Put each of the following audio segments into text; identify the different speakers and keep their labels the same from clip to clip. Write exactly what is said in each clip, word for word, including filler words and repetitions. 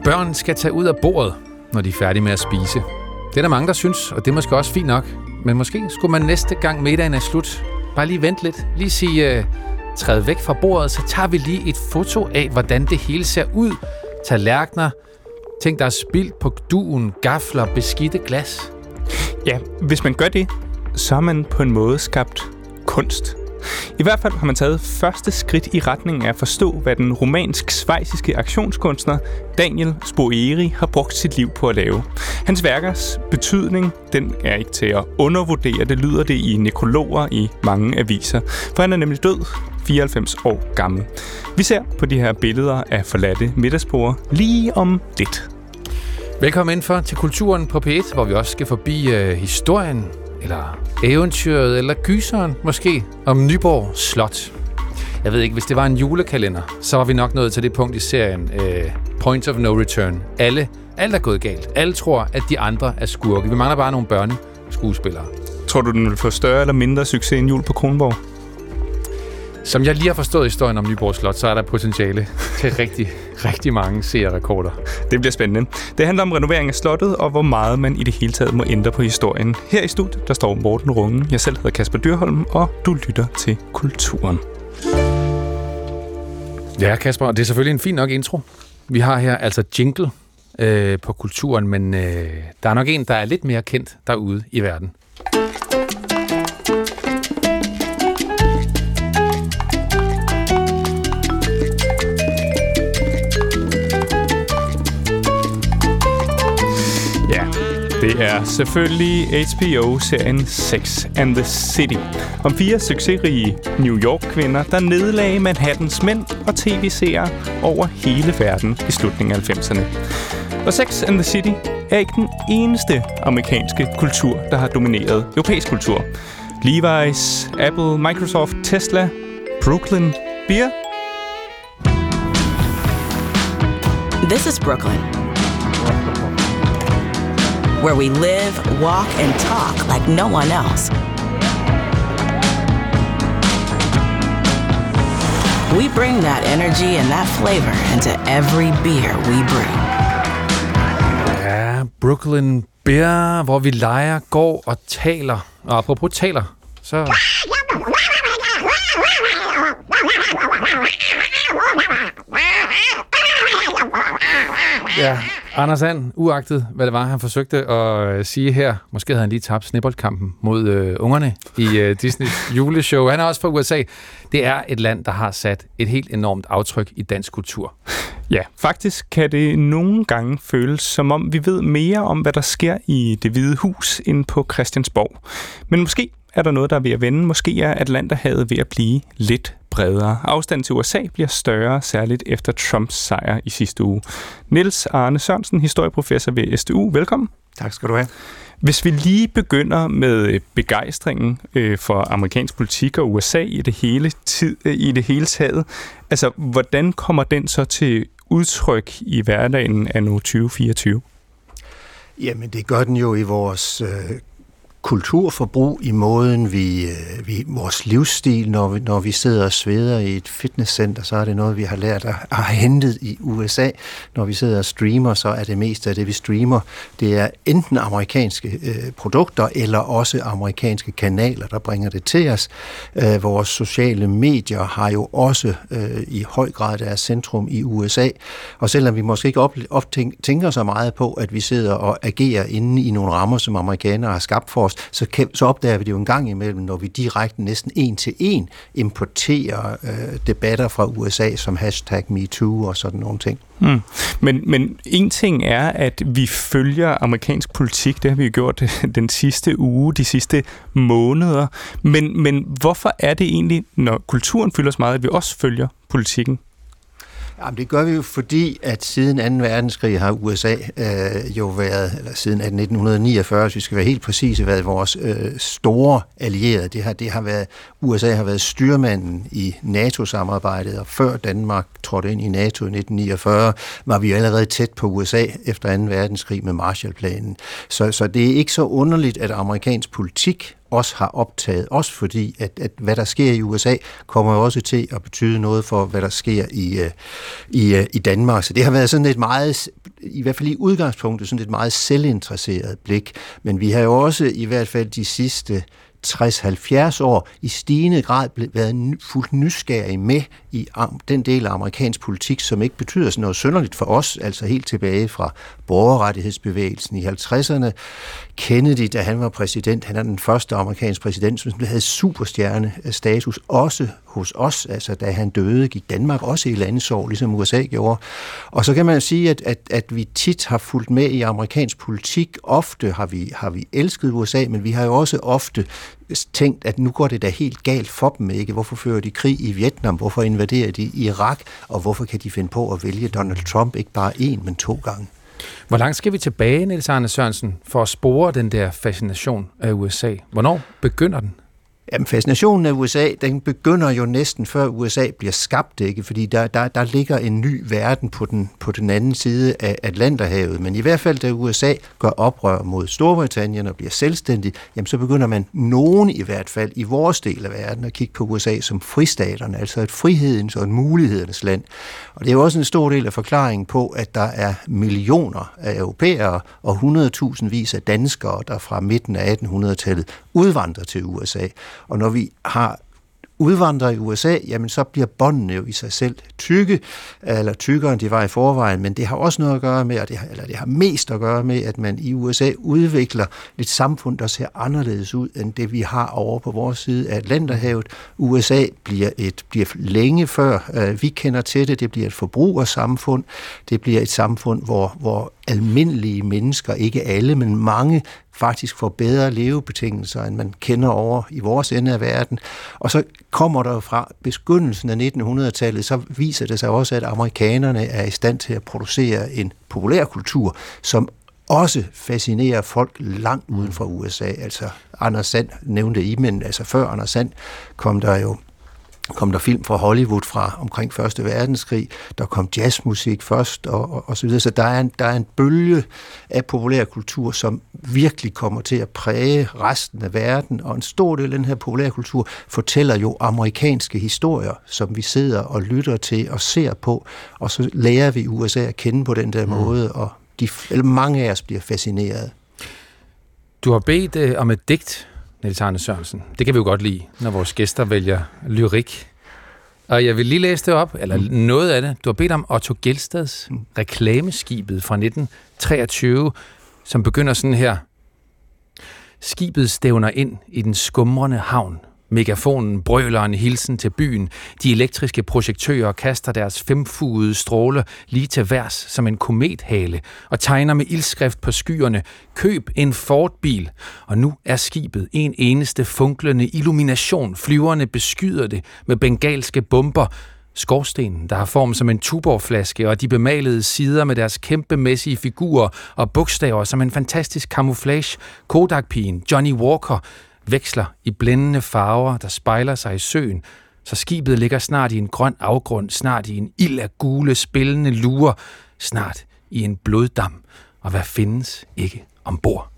Speaker 1: børn skal tage ud af bordet, når de er færdige med at spise. Det er der mange, der synes, og det er måske også fint nok. Men måske skulle man næste gang middagen er slut bare lige vente lidt. Lige sige, uh, træd væk fra bordet, så tager vi lige et foto af, hvordan det hele ser ud. Tallerkener, ting, der er spildt på duen, gafler, beskidte glas.
Speaker 2: Ja, hvis man gør det, så har man på en måde skabt kunst. I hvert fald har man taget første skridt i retning af at forstå, hvad den romansk-schweiziske aktionskunstner Daniel Spoeri har brugt sit liv på at lave. Hans værkers betydning, den er ikke til at undervurdere. Det lyder det i nekrologer i mange aviser, for han er nemlig død, fireoghalvfems år gammel. Vi ser på de her billeder af forladte middagsborde lige om lidt.
Speaker 1: Velkommen indenfor til Kulturen på P et, hvor vi også skal forbi øh, historien, eller eventyret, eller gyseren måske, om Nyborg Slot. Jeg ved ikke, hvis det var en julekalender, så var vi nok nået til det punkt i serien, øh, Point of No Return. Alle, alt er gået galt. Alle tror, at de andre er skurke. Vi mangler bare nogle børneskuespillere.
Speaker 2: Tror du, den vil få større eller mindre succes end Jul på Kronborg?
Speaker 1: Som jeg lige har forstået historien om Nyborg Slot, så er der potentiale til rigtig, rigtig mange seerrekorder.
Speaker 2: Det bliver spændende. Det handler om renovering af slottet, og hvor meget man i det hele taget må ændre på historien. Her i studiet, der står Morten Runge. Jeg selv hedder Kasper Dyrholm, og du lytter til Kulturen.
Speaker 1: Ja, Kasper, og det er selvfølgelig en fin nok intro. Vi har her altså jingle øh, på Kulturen, men øh, der er nok en, der er lidt mere kendt derude i verden.
Speaker 2: Det er selvfølgelig H B O-serien Sex and the City. Om fire succesrige New York-kvinder, der nedlagde Manhattans mænd og tv-seere over hele verden i slutningen af halvfemserne. Og Sex and the City er ikke den eneste amerikanske kultur, der har domineret europæisk kultur. Levi's, Apple, Microsoft, Tesla, Brooklyn, Beer.
Speaker 3: This is Brooklyn, where we live, walk, and talk like no one else. We bring that energy and that flavor into every beer we brew.
Speaker 1: Ja, Brooklyn Beer, hvor vi leger, går og taler. Og apropos taler, så... Ja, Anders And, uagtet hvad det var, han forsøgte at sige her. Måske havde han lige tabt snibboldkampen mod øh, ungerne i øh, Disneys juleshow. Han er også fra U S A. Det er et land, der har sat et helt enormt aftryk i dansk kultur.
Speaker 2: Ja, faktisk kan det nogle gange føles, som om vi ved mere om, hvad der sker i Det Hvide Hus, end på Christiansborg. Men måske er der noget, der er ved at vende. Måske er Atlanterhavet ved at blive lidt bredere. Afstanden til U S A bliver større, særligt efter Trumps sejr i sidste uge. Niels Arne Sørensen, historieprofessor ved S D U. Velkommen.
Speaker 4: Tak skal du have.
Speaker 2: Hvis vi lige begynder med begejstringen øh, for amerikansk politik og U S A i det hele tid, øh, i det hele taget, altså hvordan kommer den så til udtryk i hverdagen af nu tyve fireogtyve?
Speaker 4: Jamen det gør den jo i vores øh, kulturforbrug, i måden vi, øh, vi vores livsstil, når vi, når vi sidder og sveder i et fitnesscenter, så er det noget vi har lært at have hentet i U S A. Når vi sidder og streamer, så er det meste af det vi streamer, det er enten amerikanske øh, produkter eller også amerikanske kanaler, der bringer det til os. Øh, vores sociale medier har jo også øh, i høj grad deres centrum i U S A, og selvom vi måske ikke op, op tænker så meget på, at vi sidder og agerer inde i nogle rammer, som amerikanere har skabt for os, Så, kan, så opdager vi det jo en gang imellem, når vi direkte næsten en til en importerer øh, debatter fra U S A som hashtag MeToo og sådan nogle ting.
Speaker 2: Mm. Men, men en ting er, at vi følger amerikansk politik, det har vi jo gjort den sidste uge, de sidste måneder, men, men hvorfor er det egentlig, når kulturen fylder så meget, at vi også følger politikken?
Speaker 4: Jamen, det gør vi jo, fordi at siden anden verdenskrig har U S A øh, jo været, eller siden nitten niogfyrre, hvis vi skal være helt præcise, været vores øh, store allierede. Det har, det har været, U S A har været styrmanden i NATO-samarbejdet, og før Danmark trådte ind i NATO i nitten niogfyrre, var vi jo allerede tæt på U S A efter anden verdenskrig med Marshallplanen. Så, så det er ikke så underligt, at amerikansk politik også har optaget, også fordi, at, at hvad der sker i U S A, kommer jo også til at betyde noget for, hvad der sker i, i, i Danmark. Så det har været sådan et meget, i hvert fald i udgangspunktet, sådan et meget selvinteresseret blik. Men vi har jo også i hvert fald de sidste tres til halvfjerds år i stigende grad været fuldt nysgerrig med i den del af amerikansk politik, som ikke betyder sådan noget synderligt for os, altså helt tilbage fra borgerrettighedsbevægelsen i halvtredserne. Kennedy, da han var præsident, han er den første amerikanske præsident, som havde superstjerne-status, også hos os, altså da han døde, gik Danmark også i landesorg, ligesom U S A gjorde. Og så kan man sige, at, at, at vi tit har fulgt med i amerikansk politik. Ofte har vi, har vi elsket U S A, men vi har jo også ofte tænkt, at nu går det da helt galt for dem, ikke? Hvorfor fører de krig i Vietnam? Hvorfor invaderer de Irak? Og hvorfor kan de finde på at vælge Donald Trump ikke bare én, men to gange?
Speaker 1: Hvor langt skal vi tilbage, Niels Arne Sørensen, for at spore den der fascination af U S A? Hvornår begynder den?
Speaker 4: Jamen, fascinationen af U S A, den begynder jo næsten før U S A bliver skabt, ikke? Fordi der, der, der ligger en ny verden på den, på den anden side af Atlanterhavet. Men i hvert fald, da U S A gør oprør mod Storbritannien og bliver selvstændig, jamen så begynder man, nogen i hvert fald, i vores del af verden, at kigge på U S A som fristaterne, altså et frihedens og et mulighedernes land. Og det er jo også en stor del af forklaringen på, at der er millioner af europæere og hundredtusindvis af danskere, der fra midten af attenhundredetallet udvandrer til U S A. Og når vi har udvandret i U S A, jamen så bliver båndene jo i sig selv tykke, eller tykkere end de var i forvejen, men det har også noget at gøre med, og det har, eller det har mest at gøre med, at man i U S A udvikler et samfund, der ser anderledes ud, end det vi har over på vores side af Atlanterhavet. U S A bliver, et, bliver længe før øh, vi kender til det, det bliver et forbrugersamfund, det bliver et samfund, hvor, hvor almindelige mennesker, ikke alle, men mange, faktisk får bedre levebetingelser, end man kender over i vores ende af verden. Og så kommer der fra begyndelsen af nittenhundredetallet, så viser det sig også, at amerikanerne er i stand til at producere en populærkultur, som også fascinerer folk langt uden for U S A. Altså Anders Sand nævnte I, men altså før Anders Sand kom der jo kom der film fra Hollywood fra omkring første verdenskrig, der kom jazzmusik først, og, og, og så videre. Så der er, en, der er en bølge af populærkultur, som virkelig kommer til at præge resten af verden, og en stor del af den her populærkultur fortæller jo amerikanske historier, som vi sidder og lytter til og ser på, og så lærer vi U S A at kende på den der mm. måde, og de, eller mange af os bliver fascineret.
Speaker 1: Du har bedt øh, om et digt, Niels Arne Sørensen. Det kan vi jo godt lide, når vores gæster vælger lyrik. Og jeg vil lige læse det op, eller mm. noget af det. Du har bedt om Otto Gjelstads mm. reklameskibet fra nitten treogtyve, som begynder sådan her. Skibet stævner ind i den skumrende havn. Megafonen brøler en hilsen til byen. De elektriske projektører kaster deres femfugede stråler lige til værs som en komethale og tegner med ildskrift på skyerne: køb en Ford-bil. Og nu er skibet en eneste funklende illumination. Flyverne beskyder det med bengalske bomber. Skorstenen, der har form som en Tuborg-flaske, og de bemalede sider med deres kæmpemæssige figurer og bogstaver som en fantastisk camouflage. Kodak-pigen, Johnny Walker, veksler i blændende farver, der spejler sig i søen, så skibet ligger snart i en grøn afgrund, snart i en ild af gule, spillende lurer, snart i en bloddam, og hvad findes ikke ombord?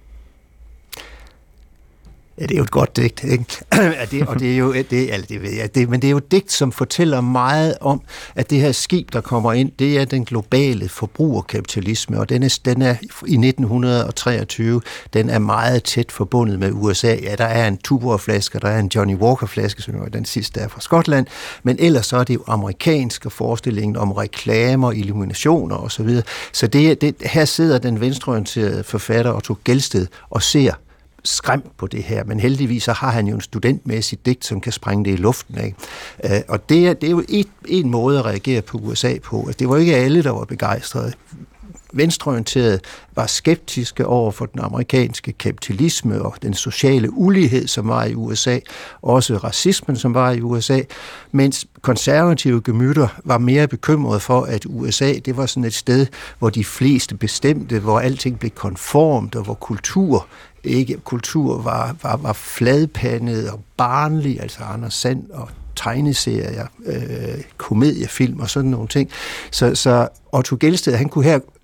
Speaker 4: Ja, det er jo et godt digt, ikke? det, og det er jo, det, altså det ved jeg, det, men det er jo et digt, som fortæller meget om, at det her skib, der kommer ind, det er den globale forbrugerkapitalisme, og den er, den er i nitten treogtyve, den er meget tæt forbundet med U S A. Ja, der er en Tuborg-flaske, der er en Johnny Walker-flaske, som er den sidste er fra Skotland, men ellers så er det jo amerikanske forestillingen om reklamer, illuminationer osv. Så, så det, det, her sidder den venstreorienterede forfatter Otto Gjelsted og ser skræmt på det her, men heldigvis så har han jo en studentmæssig digt, som kan sprænge det i luften, ikke? Øh, og det er, det er jo et, en måde at reagere på U S A på. Altså, det var ikke alle, der var begejstrede. Venstreorienterede var skeptiske over for den amerikanske kapitalisme og den sociale ulighed, som var i U S A, også racismen, som var i U S A, mens konservative gemytter var mere bekymrede for, at U S A, det var sådan et sted, hvor de fleste bestemte, hvor alting blev konformt, og hvor kultur ikke kultur var, var, var fladpandet og barnlig, altså Anders Sand og tegneserier, øh, komediefilm og sådan nogle ting. Så, så Otto Gjeldsted, han kunne her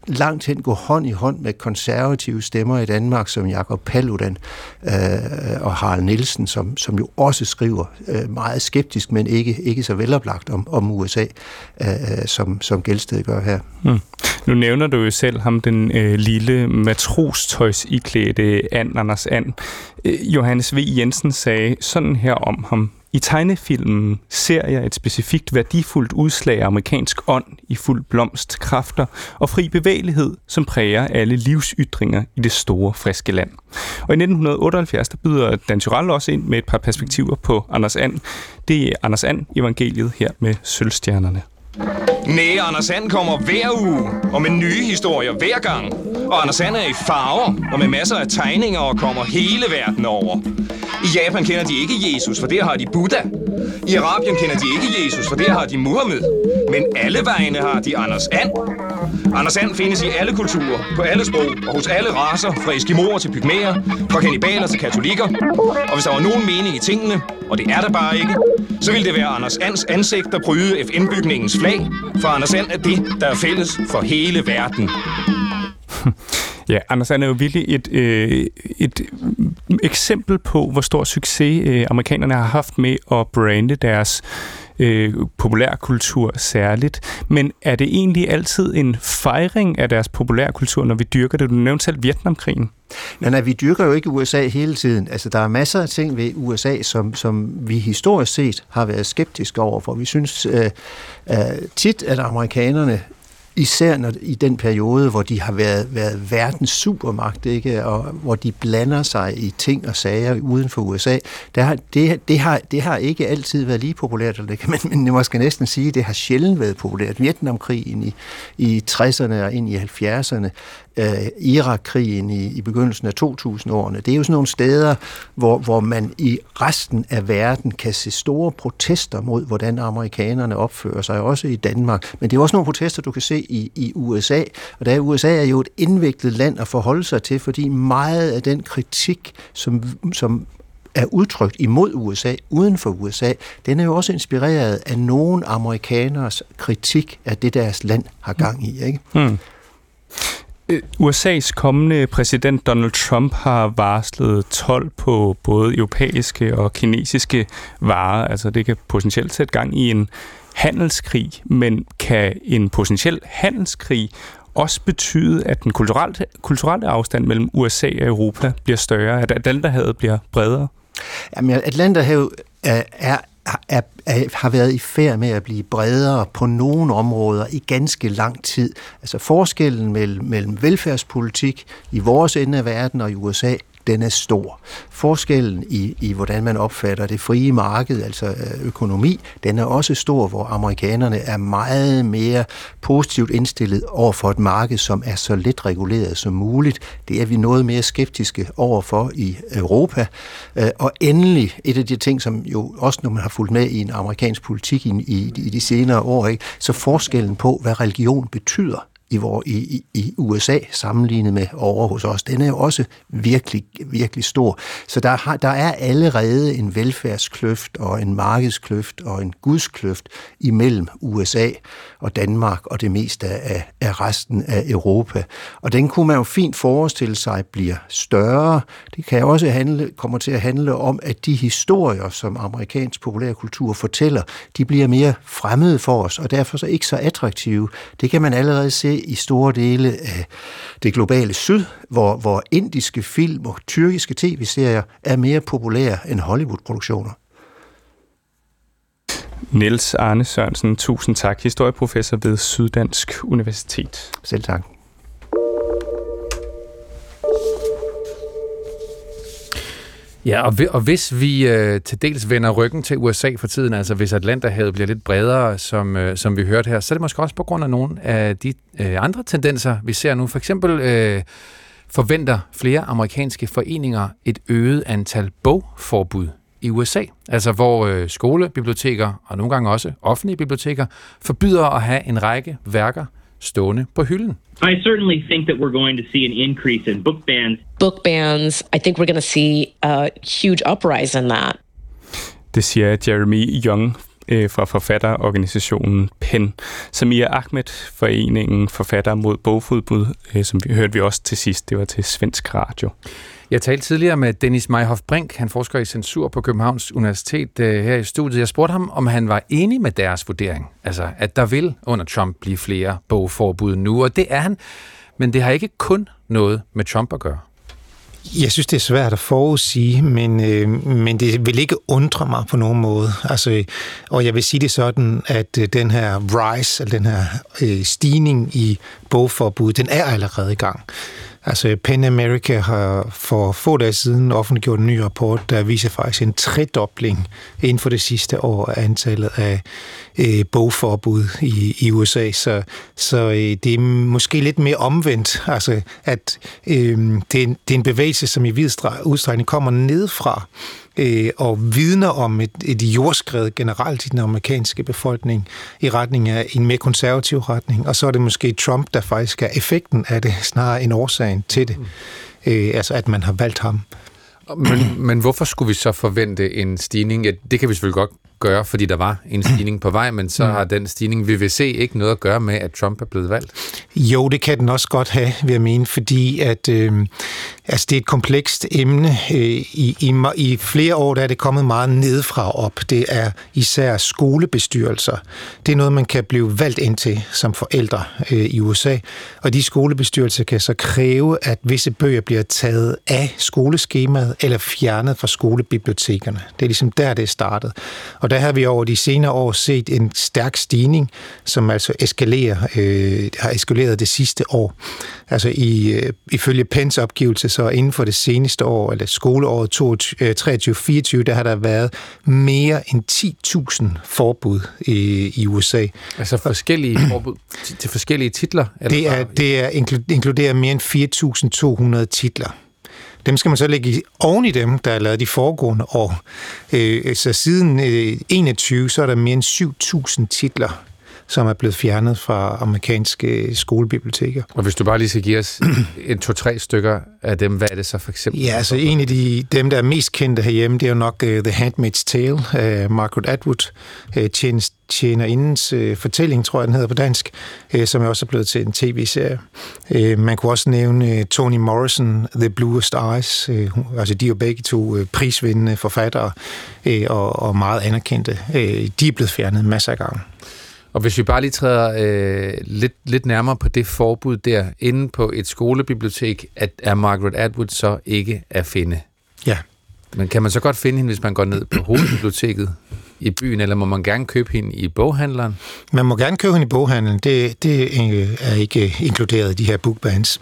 Speaker 4: langt hen gå hånd i hånd med konservative stemmer i Danmark, som Jakob Paludan øh, og Harald Nielsen, som, som jo også skriver øh, meget skeptisk, men ikke, ikke så veloplagt om, om U S A, øh, som, som Gelsted gør her.
Speaker 2: Mm. Nu nævner du jo selv ham, den øh, lille matrostøjs iklædte And, Anders And. Øh, Johannes V. Jensen sagde sådan her om ham: i tegnefilmen ser jeg et specifikt værdifuldt udslag af amerikansk ånd i fuld blomst, kræfter og fri bevægelighed, som præger alle livsytringer i det store, friske land. Og i nitten otteoghalvfjerds der byder Dan Turèll også ind med et par perspektiver på Anders And. Det er Anders And evangeliet her med Sølvstjernerne.
Speaker 5: Næ, Anders And kommer hver uge, og med nye historier hver gang. Og Anders And er i farver, og med masser af tegninger, og kommer hele verden over. I Japan kender de ikke Jesus, for der har de Buddha. I Arabien kender de ikke Jesus, for der har de Muhammed. Men alle vejene har de Anders And. Anders And findes i alle kulturer, på alle sprog og hos alle racer, fra eskimoer til pygmæer, fra kannibaler til katolikker. Og hvis der var nogen mening i tingene, og det er der bare ikke, så ville det være Anders Ands ansigt, der bryde F N-bygningens flag, for Anders And er det, der er fælles for hele verden.
Speaker 2: Ja, Anders And er jo virkelig et, øh, et eksempel på, hvor stor succes øh, amerikanerne har haft med at brande deres øh, populærkultur særligt. Men er det egentlig altid en fejring af deres populærkultur, når vi dyrker det? Du nævnte selv Vietnamkrigen.
Speaker 4: Nej, nej, vi dyrker jo ikke U S A hele tiden. Altså, der er masser af ting ved U S A, som, som vi historisk set har været skeptiske over, for vi synes øh, øh, tit, at amerikanerne, især når, i den periode, hvor de har været, været verdens supermagt, ikke? Og hvor de blander sig i ting og sager uden for U S A, der har, det, det, har, det har ikke altid været lige populært, eller det kan man, man måske næsten sige, det har sjældent været populært. Vietnamkrigen i, i tresserne og ind i halvfjerdserne, øh, Irakkrigen i, i begyndelsen af to tusind-årene, det er jo sådan nogle steder, hvor, hvor man i resten af verden kan se store protester mod, hvordan amerikanerne opfører sig, også i Danmark. Men det er også nogle protester, du kan se i, i U S A, og der U S A er jo et indviklet land at forholde sig til, fordi meget af den kritik, som, som er udtrykt imod U S A, uden for U S A, den er jo også inspireret af nogle amerikaners kritik af det, deres land har gang i, ikke?
Speaker 2: Hmm. U S A's kommende præsident Donald Trump har varslet told på både europæiske og kinesiske varer. Altså det kan potentielt sætte gang i en handelskrig, men kan en potentiel handelskrig også betyde, at den kulturelle, kulturelle afstand mellem U S A og Europa bliver større, at Atlanterhavet bliver bredere?
Speaker 4: Jamen, Atlanterhavet er, er Er, er, har været i færd med at blive bredere på nogle områder i ganske lang tid. Altså forskellen mellem, mellem velfærdspolitik i vores ende af verden og i U S A, den er stor. Forskellen i, i hvordan man opfatter det frie marked, altså økonomi, den er også stor, hvor amerikanerne er meget mere positivt indstillet over for et marked, som er så let reguleret som muligt. Det er vi noget mere skeptiske overfor i Europa. Og endelig, et af de ting, som jo også når man har fulgt med i en amerikansk politik i, i, i de senere år, ikke, så forskellen på, hvad religion betyder i, hvor, i, i U S A sammenlignet med over hos os, den er jo også virkelig, virkelig stor. Så der, har, der er allerede en velfærdskløft og en markedskløft og en gudskløft imellem U S A og Danmark og det meste af, af resten af Europa. Og den kunne man jo fint forestille sig bliver større. Det kan også handle, kommer til at handle om, at de historier, som amerikansk populærkultur fortæller, de bliver mere fremmede for os, og derfor så ikke så attraktive. Det kan man allerede se i store dele af det globale syd, hvor, hvor indiske film og tyrkiske tv-serier er mere populære end Hollywood-produktioner.
Speaker 2: Niels Arne Sørensen, tusind tak. Historieprofessor ved Syddansk Universitet.
Speaker 4: Selv tak.
Speaker 1: Ja, og, og hvis vi øh, til dels vender ryggen til U S A for tiden, altså hvis Atlanterhavet bliver lidt bredere, som, øh, som vi hørte her, så er det måske også på grund af nogle af de øh, andre tendenser, vi ser nu. For eksempel øh, forventer flere amerikanske foreninger et øget antal bogforbud i U S A. Altså hvor øh, skolebiblioteker og nogle gange også offentlige biblioteker forbyder at have en række værker stående på hylden.
Speaker 6: I certainly think that we're going to see an increase in book bans.
Speaker 7: Book bans, I think we're going to see a huge uprise in that.
Speaker 2: Det siger Jeremy Young, øh, fra forfatterorganisationen PEN. Samir Ahmed, foreningen Forfattere mod bogforbud, øh, som vi hørte vi også til sidst. Det var til Svensk Radio.
Speaker 1: Jeg talte tidligere med Dennis Meyhoff Brink, han forsker i censur på Københavns Universitet øh, her i studiet. Jeg spurgte ham, om han var enig med deres vurdering, altså at der vil under Trump blive flere bogforbud nu, og det er han, men det har ikke kun noget med Trump at gøre.
Speaker 7: Jeg synes, det er svært at forudsige, men, øh, men det vil ikke undre mig på nogen måde. Altså, og jeg vil sige det sådan, at øh, den her rise, eller den her øh, stigning i bogforbud, den er allerede i gang. Altså, PEN America har for få dage siden offentliggjort en ny rapport, der viser faktisk en tredobling inden for det sidste år af antallet af øh, bogforbud i, i U S A. Så, så øh, det er måske lidt mere omvendt, altså, at øh, det, er en, det er en bevægelse, som i vid udstrækning kommer nedfra, øh, og vidner om et, et jordskred generelt i den amerikanske befolkning i retning af en mere konservativ retning, og så er det måske Trump, der faktisk er effekten af det, snarere en årsagen til det, øh, altså at man har valgt ham.
Speaker 1: Men, men hvorfor skulle vi så forvente en stigning? Ja, det kan vi selvfølgelig godt gøre, fordi der var en stigning på vej, men så har den stigning, vi vil se, ikke noget at gøre med, at Trump er blevet valgt?
Speaker 7: Jo, det kan den også godt have, vil jeg mene, fordi at, øh, altså det er et komplekst emne. Øh, i, i, I flere år der er det kommet meget nedefra op. Det er især skolebestyrelser. Det er noget, man kan blive valgt ind til som forældre øh, i U S A, og de skolebestyrelser kan så kræve, at visse bøger bliver taget af skoleskemaet eller fjernet fra skolebibliotekerne. Det er ligesom der, det er startet. Og der har vi over de senere år set en stærk stigning, som altså eskalerer, øh, har eskaleret det sidste år. Altså i, øh, ifølge PENs opgivelse, så inden for det seneste år, eller skoleåret treogtyve fireogtyve, der har der været mere end ti tusind forbud i, i U S A.
Speaker 1: Altså forskellige forbud til forskellige titler? Eller
Speaker 7: det er, det er inkluderer mere end fire tusind to hundrede titler. Dem skal man så lægge oven i dem, der er lavet de foregående år. Så siden enogtyve, så er der mere end syv tusind titler, som er blevet fjernet fra amerikanske skolebiblioteker.
Speaker 1: Og hvis du bare lige skal give os en to-tre stykker af dem, hvad er det så for eksempel?
Speaker 7: Ja, altså en af de, dem, der er mest kendte herhjemme, det er jo nok uh, The Handmaid's Tale af uh, Margaret Atwood, uh, tjener, tjenerindens uh, fortælling, tror jeg, den hedder på dansk, uh, som er også blevet til en tv-serie. Uh, man kunne også nævne uh, Toni Morrison, The Bluest Eyes, uh, altså de er jo begge to uh, prisvindende forfattere uh, og, og meget anerkendte. Uh, de er blevet fjernet masser af gange.
Speaker 1: Og hvis vi bare lige træder øh, lidt, lidt nærmere på det forbud der, inde på et skolebibliotek, at er Margaret Atwood så ikke at finde?
Speaker 7: Ja. Men
Speaker 1: kan man så godt finde hende, hvis man går ned på hovedbiblioteket i byen, eller må man gerne købe hende i boghandleren?
Speaker 7: Man må gerne købe hende i boghandleren. Det, det er ikke inkluderet i de her bookbans.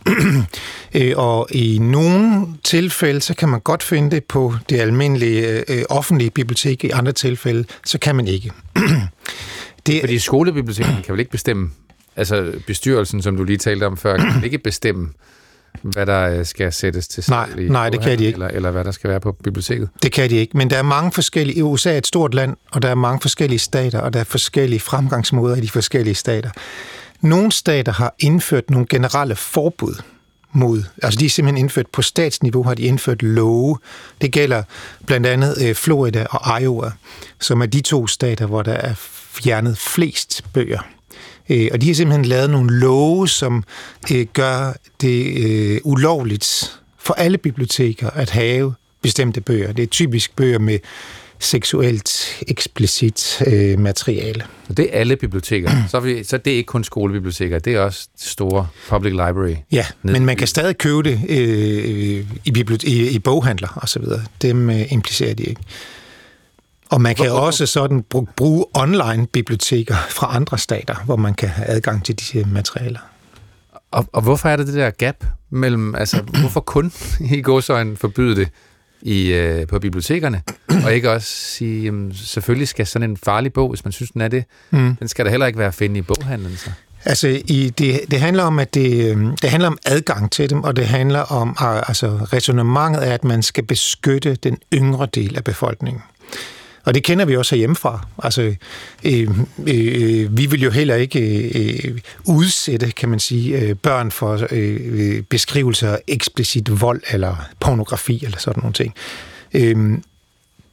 Speaker 7: Og i nogle tilfælde, så kan man godt finde det på det almindelige øh, offentlige bibliotek. I andre tilfælde, så kan man ikke.
Speaker 1: Det, Fordi skolebibliotekerne kan vel ikke bestemme, altså bestyrelsen, som du lige talte om før, kan ikke bestemme, hvad der skal sættes til
Speaker 7: nej, nej, det kan de ikke.
Speaker 1: Eller, eller hvad der skal være på biblioteket?
Speaker 7: Det kan de ikke, men der er mange forskellige, U S A er et stort land, og der er mange forskellige stater, og der er forskellige fremgangsmåder i de forskellige stater. Nogle stater har indført nogle generelle forbud mod, altså de er simpelthen indført på statsniveau, har de indført love. Det gælder blandt andet Florida og Iowa, som er de to stater, hvor der er fjernet flest bøger. Og de har simpelthen lavet nogle love, som gør det ulovligt for alle biblioteker at have bestemte bøger. Det er typisk bøger med seksuelt eksplicit øh, materiale.
Speaker 1: Så det er alle biblioteker. Så, vi, så det er ikke kun skolebiblioteker, det er også store public library.
Speaker 7: Ja, men man kan stadig købe det øh, i, bibliote- i, i boghandler og så videre. Dem øh, implicerer de ikke. Og man kan hvor, også sådan bruge online biblioteker fra andre stater, hvor man kan have adgang til disse materialer.
Speaker 1: Og, og hvorfor er der det der gap mellem, altså hvorfor kun i gåseøjne forbyde det i, øh, på bibliotekerne, og ikke også sige, jamen, selvfølgelig skal sådan en farlig bog, hvis man synes, den er det, mm. den skal da heller ikke være at finde i boghandlen, så.
Speaker 7: Altså, i, det, det handler om, at det, det handler om adgang til dem, og det handler om, altså ræsonnementet er, at man skal beskytte den yngre del af befolkningen. Og det kender vi også herhjemmefra. Altså, øh, øh, vi vil jo heller ikke øh, udsætte, kan man sige, øh, børn for øh, beskrivelser af eksplicit vold eller pornografi eller sådan nogle ting. Øh,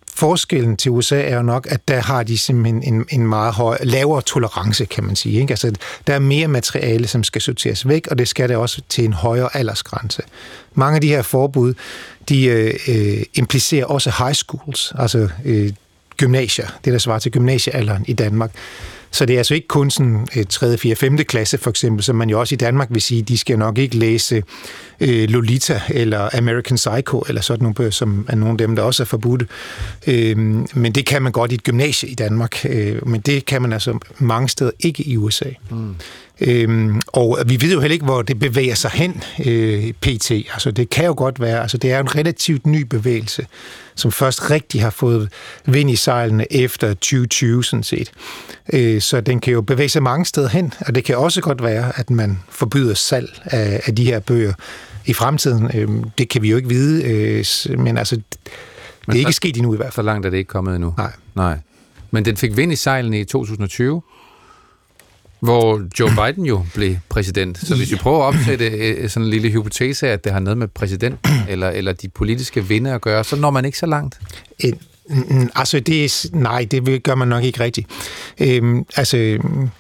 Speaker 7: forskellen til U S A er jo nok, at der har de simpelthen en, en meget høj, lavere tolerance, kan man sige. Ikke? Altså, der er mere materiale, som skal sorteres væk, og det skal der også til en højere aldersgrænse. Mange af de her forbud, de øh, implicerer også high schools, altså øh, gymnasier, det der svarer til gymnasiealderen i Danmark. Så det er altså ikke kun sådan tredje, fjerde, femte klasse for eksempel, som man jo også i Danmark vil sige, de skal nok ikke læse øh, Lolita eller American Psycho eller sådan nogle bøger, som er nogle af dem, der også er forbudt. Øh, men det kan man godt i et gymnasie i Danmark, øh, men det kan man altså mange steder ikke i U S A. Mm. Øhm, og vi ved jo heller ikke, hvor det bevæger sig hen, øh, P T. Altså, det kan jo godt være, altså, det er jo en relativt ny bevægelse, som først rigtig har fået vind i sejlene efter tyve tyve, sådan set. Øh, så den kan jo bevæge sig mange steder hen, og det kan også godt være, at man forbyder salg af, af de her bøger i fremtiden. Øh, det kan vi jo ikke vide, øh, men altså, det men er ikke sket endnu i hvert fald.
Speaker 1: Så langt er det ikke kommet endnu?
Speaker 7: Nej.
Speaker 1: Nej. Men den fik vind i sejlene i to tusind og tyve, hvor Joe Biden jo blev præsident. Så hvis vi prøver at opsætte sådan en lille hypotese af, at det har noget med præsidenten eller, eller de politiske vinde at gøre, så når man ikke så langt.
Speaker 7: En, altså, det er, nej, det gør man nok ikke rigtigt. Øhm, altså,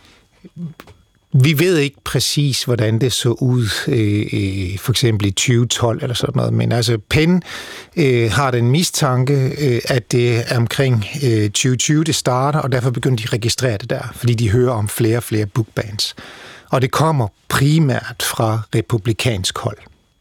Speaker 7: vi ved ikke præcis, hvordan det så ud, øh, for eksempel i tyve tolv eller sådan noget, men altså Penn øh, har den mistanke, øh, at det er omkring øh, tyve tyve, det starter, og derfor begynder de at registrere det der, fordi de hører om flere og flere bookbans. Og det kommer primært fra republikansk hold.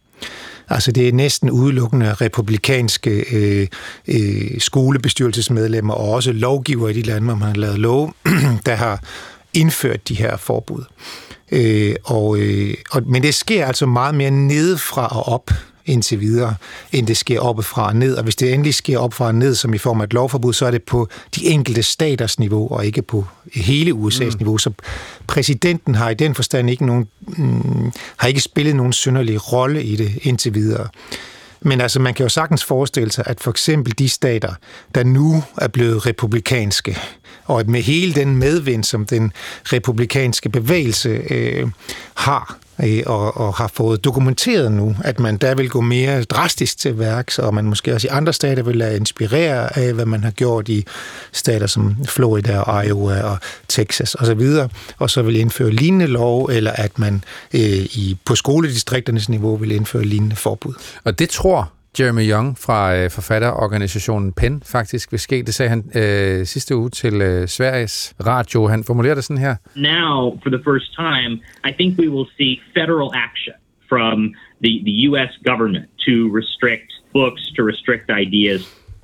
Speaker 7: Altså det er næsten udelukkende republikanske øh, øh, skolebestyrelsesmedlemmer og også lovgiver i de lande, hvor man har lavet lov, der har indført de her forbud. Øh, og, øh, og, men det sker altså meget mere nedefra og op indtil videre, end det sker oppefra og ned. Og hvis det endelig sker oppefra og ned, som i form af et lovforbud, så er det på de enkelte staters niveau, og ikke på hele U S A's mm. niveau. Så præsidenten har i den forstand ikke nogen, mm, har ikke spillet nogen synderlig rolle i det indtil videre. Men altså, man kan jo sagtens forestille sig, at for eksempel de stater, der nu er blevet republikanske, og med hele den medvind, som den republikanske bevægelse øh, har, øh, og, og har fået dokumenteret nu, at man der vil gå mere drastisk til værks, og man måske også i andre stater vil lade inspirere af, hvad man har gjort i stater som Florida og Iowa og Texas osv., og, og så vil indføre lignende lov, eller at man øh, i, på skoledistrikternes niveau vil indføre lignende forbud.
Speaker 1: Og det tror Jeremy Young fra øh, forfatterorganisationen Penn faktisk vil ske. Det sagde han øh, sidste uge til øh, Sveriges Radio. Han formulerer det sådan her.
Speaker 6: Now, for the first time, I think we will see federal action from the, the U S government to restrict books, to restrict ideas.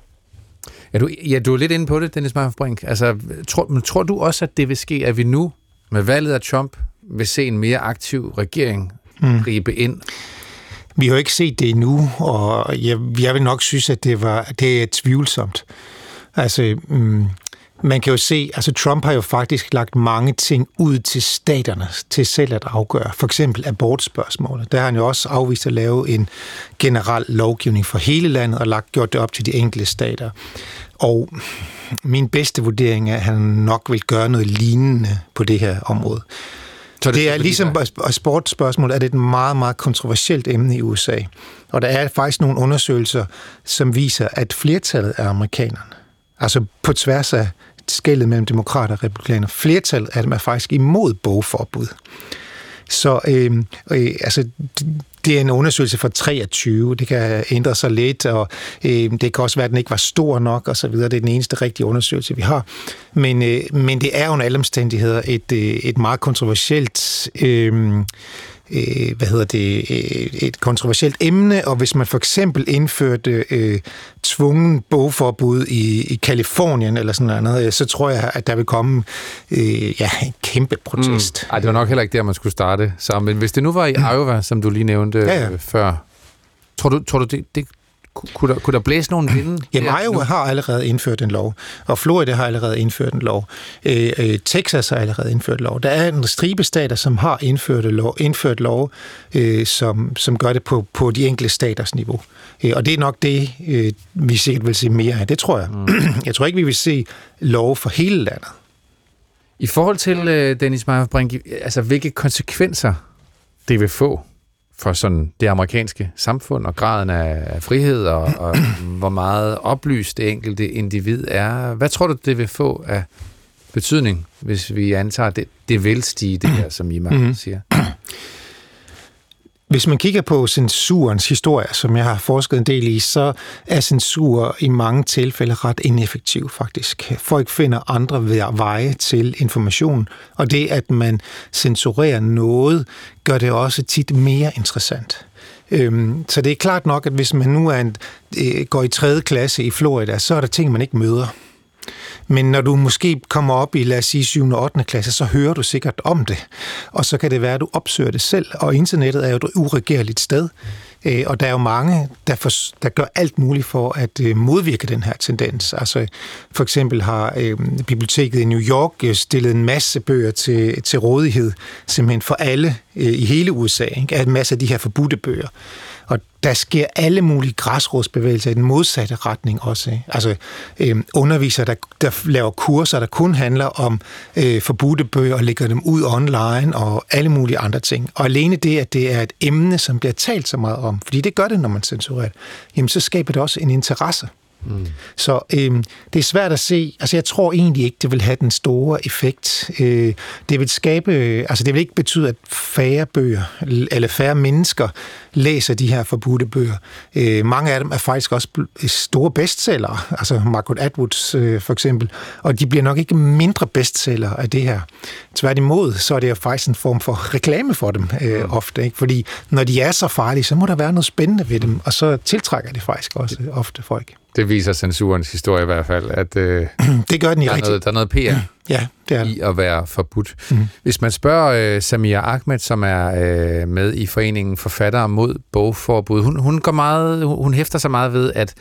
Speaker 1: Ja, du, ja, du er lidt inde på det, Dennis Meyer-Brink. Altså, tror, men tror du også, at det vil ske, at vi nu med valget af Trump vil se en mere aktiv regering mm. gribe ind?
Speaker 7: Vi har jo ikke set det endnu, og jeg, jeg vil nok synes, at det, var, det er tvivlsomt. Altså, mm, man kan jo se, altså Trump har jo faktisk lagt mange ting ud til staterne til selv at afgøre. For eksempel abortspørgsmålet. Der har han jo også afvist at lave en generel lovgivning for hele landet og lagt gjort det op til de enkelte stater. Og min bedste vurdering er, at han nok vil gøre noget lignende på det her område. Så det, det er ligesom sportsspørgsmål, er det et meget, meget kontroversielt emne i U S A. Og der er faktisk nogle undersøgelser, som viser, at flertallet af amerikanerne, altså på tværs af skellet mellem demokrater og republikaner, flertallet af dem er faktisk imod bogforbud. Så øh, øh, altså, det er en undersøgelse fra treogtyve, det kan ændre sig lidt, og øh, det kan også være, at den ikke var stor nok, og så videre. Det er den eneste rigtige undersøgelse, vi har. Men, øh, men det er jo under alle omstændigheder et, øh, et meget kontroversielt øh, øh, hvad hedder det, et kontroversielt emne, og hvis man for eksempel indførte øh, tvungen bogforbud i, i Kalifornien eller sådan noget, så tror jeg, at der vil komme øh, ja, en kæmpe protest.
Speaker 1: Mm. Ej, det var nok heller ikke der, man skulle starte sammen. Men hvis det nu var i Iowa, som du lige nævnte ja, ja. før, tror du, tror du det, det Kunne der, kunne der blæse nogen vinde?
Speaker 7: Jamen, Iowa har allerede indført en lov, og Florida har allerede indført en lov. Øh, øh, Texas har allerede indført lov. Der er en stribe stater, som har indført lov, indført lov øh, som, som gør det på, på de enkelte staters niveau. Øh, og det er nok det, øh, vi sikkert vil se mere af. Det tror jeg. Mm. Jeg tror ikke, vi vil se lov for hele landet.
Speaker 1: I forhold til, øh, Dennis Meyer-Brink, altså hvilke konsekvenser det vil få for sådan det amerikanske samfund og graden af, af frihed og, og hvor meget oplyst det enkelte individ er. Hvad tror du, det vil få af betydning, hvis vi antager, det, det vil stige, det her, som I mm-hmm. siger?
Speaker 7: Hvis man kigger på censurens historie, som jeg har forsket en del i, så er censur i mange tilfælde ret ineffektiv faktisk. Folk finder andre veje til information, og det, at man censurerer noget, gør det også tit mere interessant. Så det er klart nok, at hvis man nu er en, går i tredje klasse i Florida, så er der ting, man ikke møder. Men når du måske kommer op i, lad os sige, syvende og ottende klasse, så hører du sikkert om det. Og så kan det være, at du opsøger det selv. Og internettet er jo et uregerligt sted. Og der er jo mange, der, for, der gør alt muligt for at modvirke den her tendens. Altså for eksempel har øh, biblioteket i New York stillet en masse bøger til, til rådighed, simpelthen for alle øh, i hele U S A. Ikke? En masse af de her forbudte bøger. Og der sker alle mulige græsrodsbevægelser i den modsatte retning også. Ikke? Altså øh, undervisere, der, der laver kurser, der kun handler om øh, forbudte bøger og lægger dem ud online og alle mulige andre ting. Og alene det, at det er et emne, som bliver talt så meget om, fordi det gør det, når man censurerer det, jamen så skaber det også en interesse. Mm. Så øh, det er svært at se. Altså jeg tror egentlig ikke, det vil have den store effekt. Øh, det vil skabe, altså det vil ikke betyde, at færre bøger eller færre mennesker læser de her forbudte bøger. Øh, mange af dem er faktisk også store bestsellere, altså Margaret Atwoods øh, for eksempel, og de bliver nok ikke mindre bestsellere af det her. Tværtimod, så er det jo faktisk en form for reklame for dem øh, mm. ofte, ikke? Fordi når de er så farlige, så må der være noget spændende ved dem, og så tiltrækker det faktisk også ofte folk.
Speaker 1: Det viser censurens historie i hvert fald, at øh,
Speaker 7: det gør den i
Speaker 1: der, er noget, der er noget P R
Speaker 7: ja, det er det.
Speaker 1: i at være forbudt. Mm. Hvis man spørger øh, Samir Ahmed, som er øh, med i foreningen Forfattere mod Bogforbud, hun, hun, går meget, hun hæfter sig meget ved, at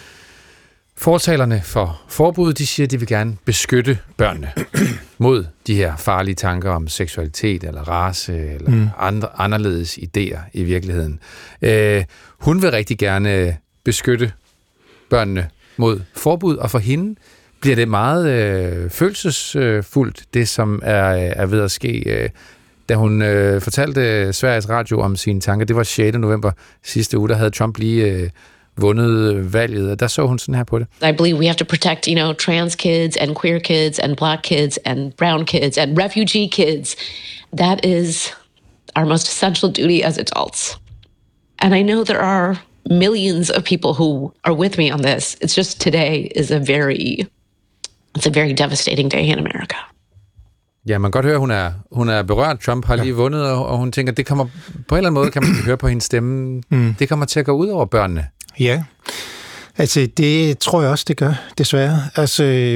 Speaker 1: fortalerne for forbud, de siger, at de vil gerne beskytte børnene mod de her farlige tanker om seksualitet eller race eller mm. andre, anderledes idéer i virkeligheden. Øh, hun vil rigtig gerne beskytte børnene mod forbud, og for hende bliver det meget øh, følelsesfuldt, det som er, er ved at ske. Øh, da hun øh, fortalte Sveriges Radio om sine tanker, det var sjette november sidste uge, der havde Trump lige øh, vundet valget, og der så hun sådan her på det.
Speaker 8: I believe we have to protect, you know, trans kids and queer kids and black kids and brown kids and refugee kids. That is our most essential duty as adults. And I know there are millions of people who are with me on this. It's just today is a very, it's a very devastating day in America.
Speaker 1: Ja, man kan godt høre, at hun er, hun er berørt. Trump har lige ja. vundet, og hun tænker, det kommer på en eller anden måde, kan man høre på hendes stemme, mm. det kommer til at gå ud over børnene.
Speaker 7: Ja, altså det tror jeg også, det gør, desværre. Altså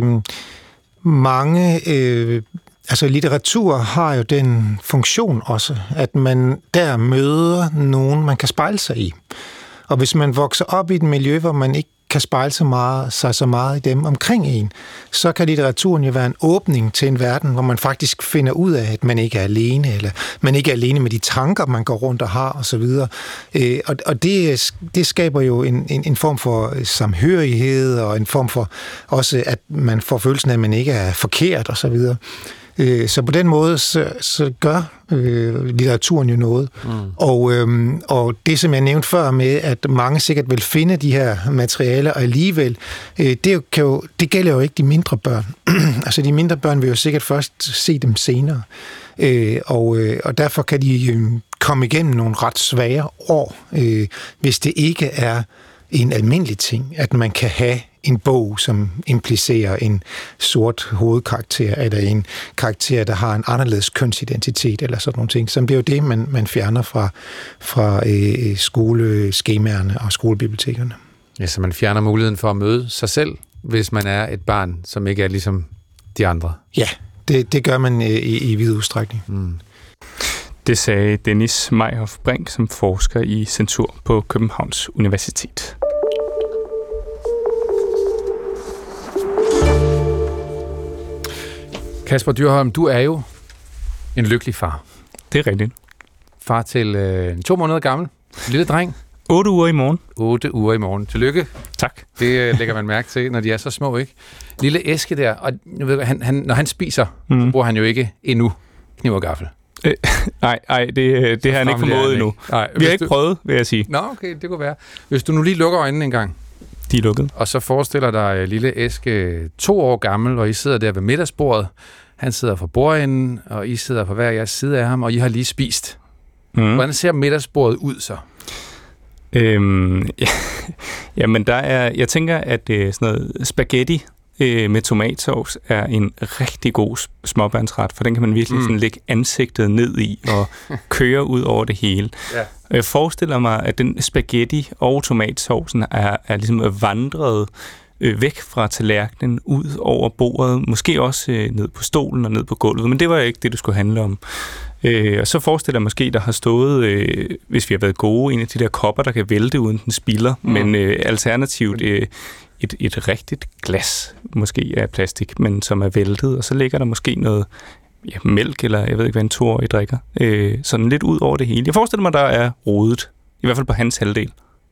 Speaker 7: mange, øh, altså litteratur har jo den funktion også, at man der møder nogen, man kan spejle sig i. Og hvis man vokser op i et miljø, hvor man ikke kan spejle sig, meget, sig så meget i dem omkring en, så kan litteraturen jo være en åbning til en verden, hvor man faktisk finder ud af, at man ikke er alene, eller man ikke er alene med de tanker, man går rundt og har, osv. Og, og det, det skaber jo en, en, en form for samhørighed, og en form for også, at man får følelsen af, at man ikke er forkert, osv. Så på den måde, så, så gør øh, litteraturen jo noget. Mm. Og, øhm, og det, som jeg nævnte før med, at mange sikkert vil finde de her materialer, og alligevel, øh, det, kan jo, det gælder jo ikke de mindre børn. Altså de mindre børn vil jo sikkert først se dem senere. Øh, og, øh, og derfor kan de øh, komme igennem nogle ret svære år, øh, hvis det ikke er en almindelig ting, at man kan have en bog, som implicerer en sort hovedkarakter, eller en karakter, der har en anderledes kønsidentitet, eller sådan nogle ting. Så det er jo det, man, man fjerner fra, fra øh, skoleskemaerne og skolebibliotekerne.
Speaker 1: Ja, så man fjerner muligheden for at møde sig selv, hvis man er et barn, som ikke er ligesom de andre.
Speaker 7: Ja, det, det gør man i, i vid udstrækning. Mm.
Speaker 2: Det sagde Dennis Meyhoff Brink, som forsker i censur på Københavns Universitet.
Speaker 1: Kasper Dyrholm, du er jo en lykkelig far.
Speaker 2: Det er rigtigt.
Speaker 1: Far til øh, to måneder gammel, lille dreng.
Speaker 2: Otte uger i morgen.
Speaker 1: Otte uger i morgen. Tillykke.
Speaker 2: Tak.
Speaker 1: Det øh, lægger man mærke til, når de er så små, ikke? Lille æske der, og jeg ved, han, han, når han spiser, mm. så bruger han jo ikke endnu kniv og gaffel.
Speaker 2: Øh, nej, nej, det, det har han ikke formået endnu. Nej, vi har ikke du... prøvet, vil jeg sige.
Speaker 1: Nå, okay, det kunne være. Hvis du nu lige lukker øjnene en gang.
Speaker 2: De er lukket.
Speaker 1: Og så forestiller dig lille Eske to år gammel, og I sidder der ved middagsbordet. Han sidder for bordenden, og I sidder på hver jeres side af ham, og I har lige spist. Mm. Hvordan ser middagsbordet ud så?
Speaker 2: Øhm, ja, jamen der er, jeg tænker, at øh, sådan noget spaghetti øh, med tomatsauce er en rigtig god småbørnsret, for den kan man virkelig mm. sådan lægge ansigtet ned i og køre ud over det hele. Ja. Jeg forestiller mig, at den spaghetti og tomatsaucen er, er ligesom vandret øh, væk fra tallerkenen, ud over bordet, måske også øh, ned på stolen og ned på gulvet, men det var ikke det, det skulle handle om. Øh, og så forestiller jeg måske, der har stået, øh, hvis vi har været gode, en af de der kopper, der kan vælte, uden den spilder, mm. men øh, alternativt øh, et, et rigtigt glas, måske af plastik, men som er væltet, og så ligger der måske noget ja, mælk, eller jeg ved ikke, hvad en toårig drikker, øh, sådan lidt ud over det hele. Jeg forestiller mig, der er rodet, i hvert fald på hans halvdel.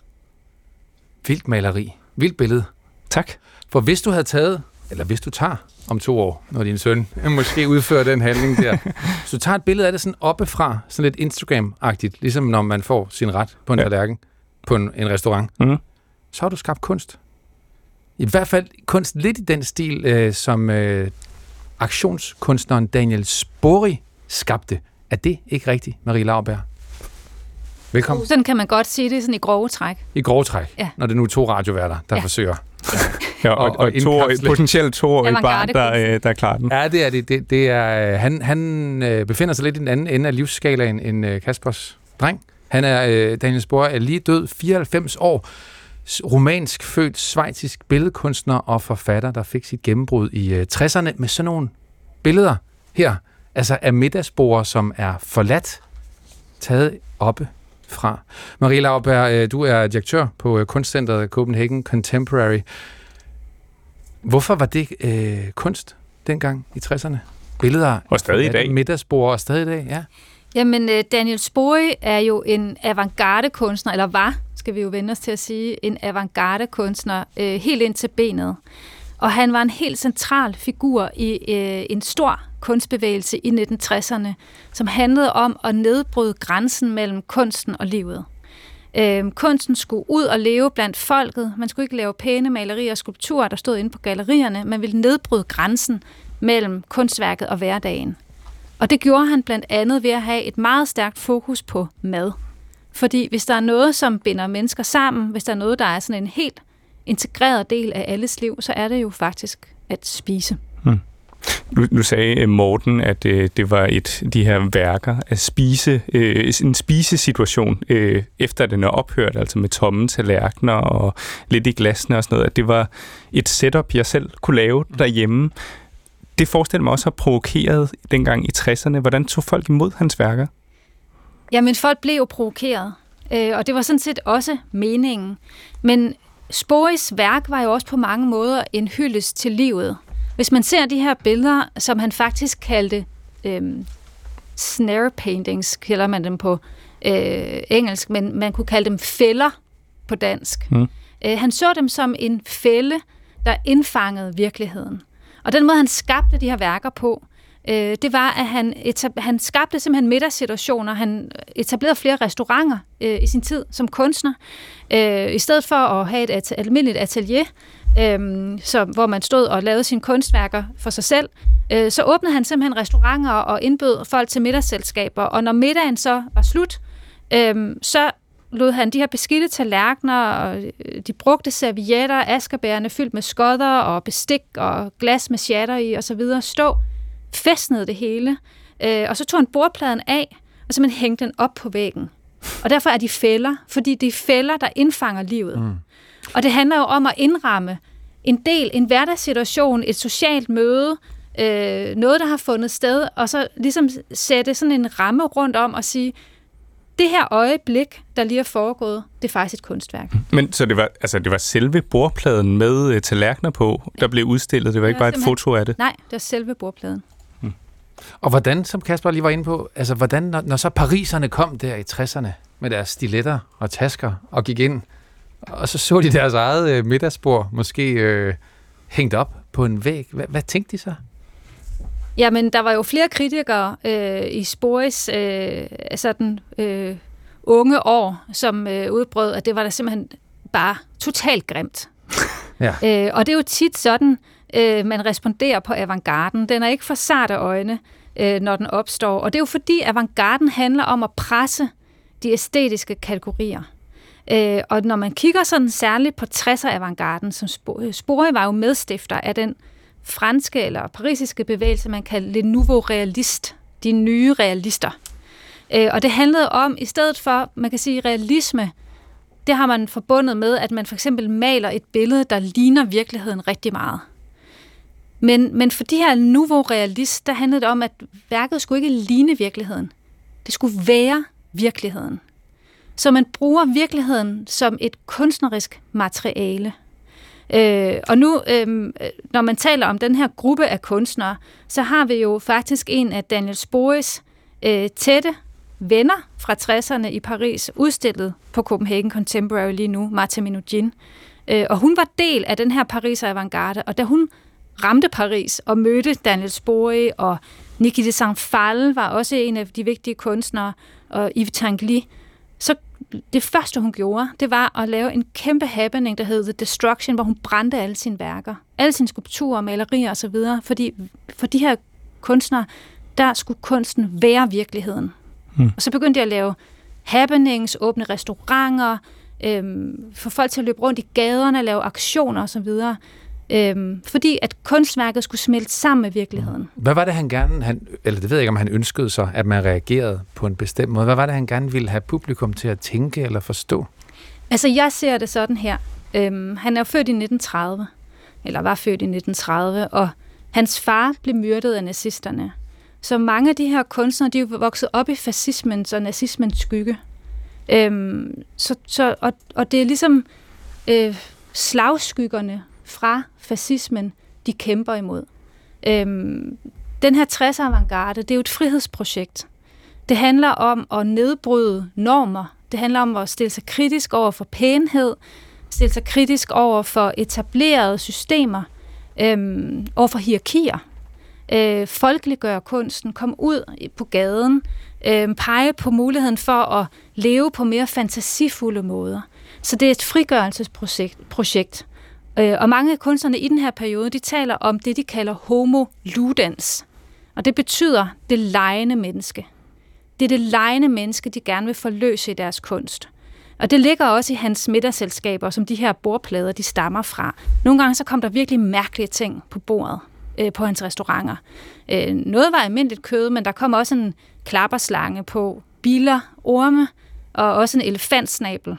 Speaker 1: Vildt maleri. Vildt billede.
Speaker 2: Tak.
Speaker 1: For hvis du havde taget, eller hvis du tager om to år, når din søn måske udfører den handling der, så du tager et billede af det sådan oppefra, sådan lidt Instagram-agtigt, ligesom når man får sin ret på en ja. tallerken på en, en restaurant, mm. så har du skabt kunst. I hvert fald kunst lidt i den stil, øh, som øh, aktionskunstneren Daniel Spori skabte. Er det ikke rigtigt, Marie Lauberg? Velkommen.
Speaker 9: Sådan kan man godt sige det, sådan i grove træk.
Speaker 1: I grove træk, ja. Når det nu er to radioværter, der ja. forsøger.
Speaker 2: Ja, og, og, og to, potentielt toårige barn, der, der er klar den.
Speaker 1: Ja, det er det. det, det er, han han øh, befinder sig lidt i den anden ende af livsskalaen end øh, Kaspers dreng. Han er, øh, Daniel Spori, er lige død, fireoghalvfems år. Romansk født, schweizisk billedkunstner og forfatter, der fik sit gennembrud i øh, tresserne med sådan nogle billeder her. Altså af middagsbord, som er forladt, taget oppe fra. Marie Lauberg, du er direktør på kunstcentret Copenhagen Contemporary. Hvorfor var det øh, kunst dengang i tresserne? Billeder
Speaker 2: og stadig i dag.
Speaker 1: Middagsbord og stadig i dag, ja.
Speaker 9: Jamen, Daniel Spori er jo en avantgarde-kunstner, eller var, skal vi jo vende os til at sige, en avantgarde-kunstner øh, helt ind til benet. Og han var en helt central figur i øh, en stor kunstbevægelse i nitten tresserne, som handlede om at nedbryde grænsen mellem kunsten og livet. Øh, kunsten skulle ud og leve blandt folket. Man skulle ikke lave pæne malerier og skulpturer, der stod inde på gallerierne. Man ville nedbryde grænsen mellem kunstværket og hverdagen. Og det gjorde han blandt andet ved at have et meget stærkt fokus på mad. Fordi hvis der er noget, som binder mennesker sammen, hvis der er noget, der er sådan en helt integreret del af alles liv, så er det jo faktisk at spise.
Speaker 2: Hmm. Nu, nu sagde Morten, at øh, det var et de her værker at spise, øh, en spisesituation, øh, efter den er ophørt, altså med tomme tallerkener og lidt i glasene og sådan noget, at det var et setup, jeg selv kunne lave derhjemme. Det forestiller mig også har provokeret dengang i tresserne. Hvordan tog folk imod hans værker?
Speaker 9: Jamen, folk blev jo provokeret, øh, og det var sådan set også meningen. Men Sporis værk var jo også på mange måder en hyldest til livet. Hvis man ser de her billeder, som han faktisk kaldte øh, snare paintings, kalder man dem på øh, engelsk, men man kunne kalde dem fælder på dansk. Mm. Øh, han så dem som en fælde, der indfangede virkeligheden. Og den måde, han skabte de her værker på, øh, det var, at han, etab- han skabte simpelthen middagssituationer. Han etablerede flere restauranter øh, i sin tid som kunstner. Øh, I stedet for at have et at- almindeligt atelier, øh, så, hvor man stod og lavede sine kunstværker for sig selv, øh, så åbnede han simpelthen restauranter og indbød folk til middagsselskaber. Og når middagen så var slut, øh, så lod han de her beskidte tallerkener og de brugte servietter, askerbærene fyldt med skodder og bestik og glas med shatter i og så videre stå, fæstnede det hele, øh, og så tog han bordpladen af og simpelthen hængte den op på væggen. Og derfor er de fælder, fordi det er fælder, der indfanger livet. Mm. Og det handler jo om at indramme en del, en hverdagssituation, et socialt møde, øh, noget, der har fundet sted, og så ligesom sætte sådan en ramme rundt om og sige, det her øjeblik, der lige er foregået, det er faktisk et kunstværk.
Speaker 2: Men så det var, altså det var selve bordpladen med uh, tallerkener på, der blev udstillet? Det var det ikke bare et foto af det?
Speaker 9: Nej, det var selve bordpladen.
Speaker 1: Hmm. Og hvordan, som Kasper lige var inde på, altså hvordan, når, når så pariserne kom der i tresserne med deres stiletter og tasker og gik ind, og så så de deres eget øh, middagsbord måske øh, hængt op på en væg. Hva, hvad tænkte de så?
Speaker 9: Jamen, der var jo flere kritikere øh, i Sporis øh, sådan, øh, unge år, som øh, udbrød, at det var da simpelthen bare totalt grimt. Ja. Øh, og det er jo tit sådan, øh, man responderer på avantgarden. Den er ikke for sarte øjne, øh, når den opstår. Og det er jo fordi, avantgarden handler om at presse de æstetiske kategorier. Øh, og når man kigger sådan særligt på tresser-avantgarden, som Spori var jo medstifter af den franske eller parisiske bevægelse, man kalder Le Nouveau Realist, de nye realister. Øh, og det handlede om, i stedet for, man kan sige, realisme, det har man forbundet med, at man for eksempel maler et billede, der ligner virkeligheden rigtig meget. Men, men for de her Nouveau Realist, der handlede det om, at værket skulle ikke ligne virkeligheden. Det skulle være virkeligheden. Så man bruger virkeligheden som et kunstnerisk materiale. Øh, og nu, øh, når man taler om den her gruppe af kunstnere, så har vi jo faktisk en af Daniel Sporis øh, tætte venner fra tresserne i Paris, udstillet på Copenhagen Contemporary lige nu, Martha Minuchin. Øh, og hun var del af den her Pariser avantgarde, og da hun ramte Paris og mødte Daniel Spori, og Niki de Saint-Phalle var også en af de vigtige kunstnere, og Yves Tanguy, så det første, hun gjorde, det var at lave en kæmpe happening, der hed The Destruction, hvor hun brændte alle sine værker, alle sine skulpturer, malerier osv., fordi for de her kunstnere, der skulle kunsten være virkeligheden. Hmm. Og så begyndte de at lave happenings, åbne restauranter, øhm, få folk til at løbe rundt i gaderne, lave aktioner osv., øhm, fordi at kunstværket skulle smelte sammen med virkeligheden.
Speaker 1: Hvad var det, han gerne, han, eller det ved jeg ikke, om han ønskede sig, at man reagerede på en bestemt måde. Hvad var det, han gerne ville have publikum til at tænke eller forstå?
Speaker 9: Altså, jeg ser det sådan her. Øhm, han er jo født i nitten tredive, eller var født i nitten tredive, og hans far blev myrdet af nazisterne. Så mange af de her kunstnere, de er jo vokset op i fascismens og nazismens skygge. Øhm, så, så, og, og det er ligesom øh, slagskyggerne fra fascismen, de kæmper imod. Øhm, den her tresser-avantgarde, det er jo et frihedsprojekt. Det handler om at nedbryde normer. Det handler om at stille sig kritisk over for pænhed, stille sig kritisk over for etablerede systemer, øhm, over for hierarkier. Øh, folkeliggøre kunsten, komme ud på gaden, øh, pege på muligheden for at leve på mere fantasifulde måder. Så det er et frigørelsesprojekt. Projekt. Øh, og mange af kunstnerne i den her periode, de taler om det, de kalder homo ludens. Og det betyder det legende menneske. Det er det legende menneske, de gerne vil forløse i deres kunst. Og det ligger også i hans middagsselskaber, som de her bordplader, de stammer fra. Nogle gange så kom der virkelig mærkelige ting på bordet øh, på hans restauranter. Øh, noget var almindeligt kød, men der kom også en klapperslange på, biller, orme og også en elefantsnabel,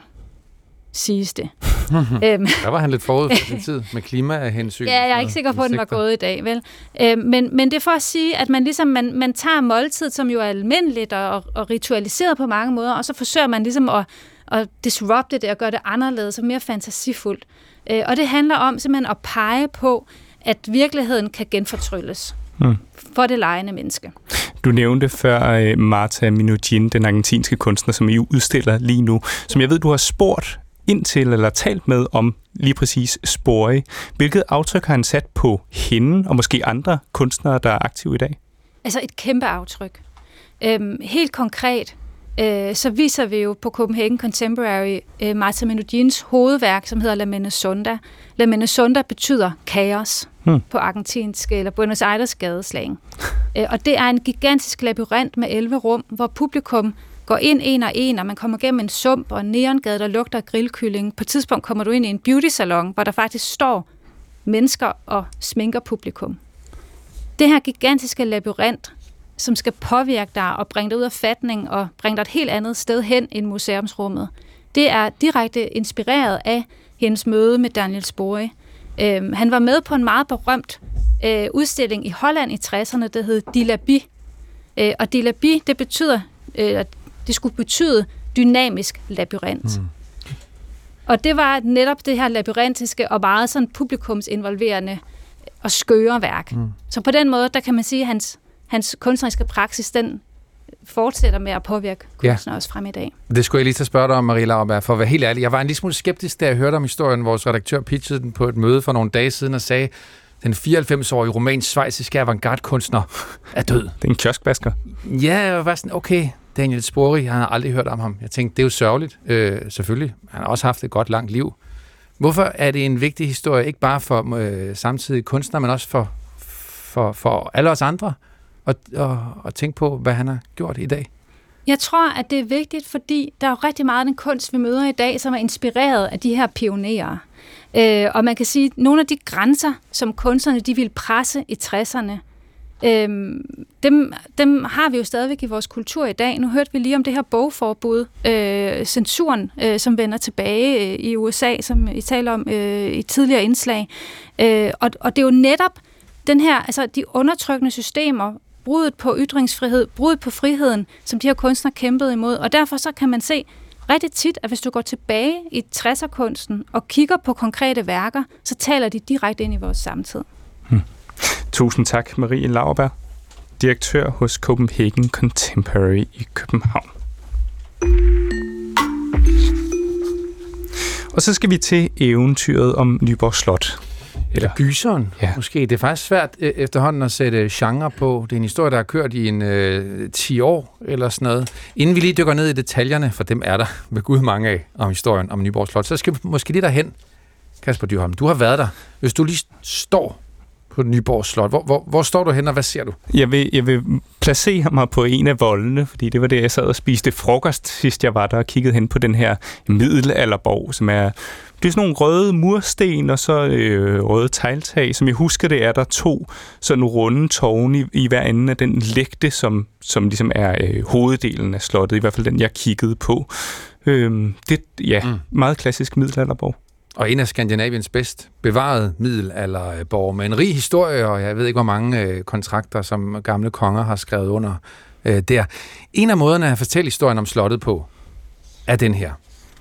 Speaker 9: siges det.
Speaker 1: Der var han lidt forud for sin tid med klimahensyn.
Speaker 9: Ja, jeg er ikke sikker på, at den var gået i dag, vel? Men, men det er for at sige, at man ligesom man, man tager måltid, som jo er almindeligt og, og ritualiseret på mange måder, og så forsøger man ligesom at, at disrupte det og gøre det anderledes og mere fantasifuldt. Og det handler om simpelthen at pege på, at virkeligheden kan genfortrylles hmm. for det legende menneske.
Speaker 2: Du nævnte før uh, Martha Minuchin, den argentinske kunstner, som I udstiller lige nu, som jeg ved, du har spurgt ind til eller talt med om lige præcis Spori. Hvilket aftryk har han sat på hende og måske andre kunstnere, der er aktive i dag?
Speaker 9: Altså et kæmpe aftryk. Øhm, helt konkret, øh, så viser vi jo på Copenhagen Contemporary øh, Martha Minuchins hovedværk, som hedder La Minnesota. La Minnesota betyder kaos hmm. på argentinsk eller Buenos Aires gadeslang. øh, og det er en gigantisk labyrint med elleve rum, hvor publikum går ind en og en, og man kommer gennem en sump og en neongade, der lugter af grillkylling. På et tidspunkt kommer du ind i en beauty-salon, hvor der faktisk står mennesker og sminker publikum. Det her gigantiske labyrint, som skal påvirke dig og bringe dig ud af fatning og bringe dig et helt andet sted hen end museumsrummet, det er direkte inspireret af hendes møde med Daniel Spori. Øhm, han var med på en meget berømt øh, udstilling i Holland i tresserne, der hed Dilabi. Øh, og Dilabi, det betyder... Øh, Det skulle betyde dynamisk labyrint. Mm. Og det var netop det her labyrintiske og meget sådan publikumsinvolverende og skøre værk. Mm. Så på den måde, der kan man sige, at hans, hans kunstneriske praksis, den fortsætter med at påvirke kunstnere ja. også frem i dag.
Speaker 1: Det skulle jeg lige til at spørge dig om, Marie Lauerberg, for at være helt ærlig. Jeg var en lille smule skeptisk, da jeg hørte om historien. Vores redaktør pitchede den på et møde for nogle dage siden og sagde, den fireoghalvfems-årige rumænsk-schweiziske avantgarde-kunstner er død.
Speaker 2: Det er en kioskvasker.
Speaker 1: Ja, jeg var sådan, okay, Daniel Spory, han har aldrig hørt om ham. Jeg tænkte, det er jo sørgeligt, øh, selvfølgelig. Han har også haft et godt langt liv. Hvorfor er det en vigtig historie, ikke bare for øh, samtidig kunstnere, men også for, for, for alle os andre, at, at, at tænke på, hvad han har gjort i dag?
Speaker 9: Jeg tror, at det er vigtigt, fordi der er jo rigtig meget af den kunst, vi møder i dag, som er inspireret af de her pionerer. Øh, og man kan sige, at nogle af de grænser, som kunstnerne de ville presse i tresserne, øh, dem, dem har vi jo stadigvæk i vores kultur i dag. Nu hørte vi lige om det her bogforbud, øh, censuren, øh, som vender tilbage øh, i U S A, som I taler om øh, i tidligere indslag. Øh, og, og det er jo netop den her, altså de undertrykkende systemer, bruddet på ytringsfrihed, bruddet på friheden, som de her kunstnere kæmpede imod. Og derfor så kan man se rigtig tit, at hvis du går tilbage i tresserkunsten og kigger på konkrete værker, så taler de direkte ind i vores samtid.
Speaker 2: Hmm. Tusind tak, Marie Lauerberg, direktør hos Copenhagen Contemporary i København. Og så skal vi til eventyret om Nyborg Slot.
Speaker 1: Eller gyseren, ja. Måske. Det er faktisk svært efterhånden at sætte genre på. Det er en historie, der har kørt i en øh, ti år eller sådan noget. Inden vi lige dykker ned i detaljerne, for dem er der ved Gud mange af om historien om Nyborg Slot, så skal vi måske lige derhen, Kasper Dyrholm. Du har været der. Hvis du lige står på Nyborg Slot, hvor, hvor, hvor står du hen, og hvad ser du?
Speaker 2: Jeg vil, jeg vil placere mig på en af voldene, fordi det var det, jeg sad og spiste frokost, sidst jeg var der og kiggede hen på den her middelalderborg, som er... Det er sådan nogle røde mursten og så øh, røde tegltag. Som jeg husker det, er der to sådan runde tårne i, i hver ende af den lægte, som, som ligesom er øh, hoveddelen af slottet. I hvert fald den, jeg kiggede på. Øh, det ja, mm. meget klassisk middelalderborg.
Speaker 1: Og en af Skandinaviens bedst bevarede middelalderborg med en rig historie, og jeg ved ikke, hvor mange øh, kontrakter, som gamle konger har skrevet under øh, der. En af måderne at fortælle historien om slottet på, er den her.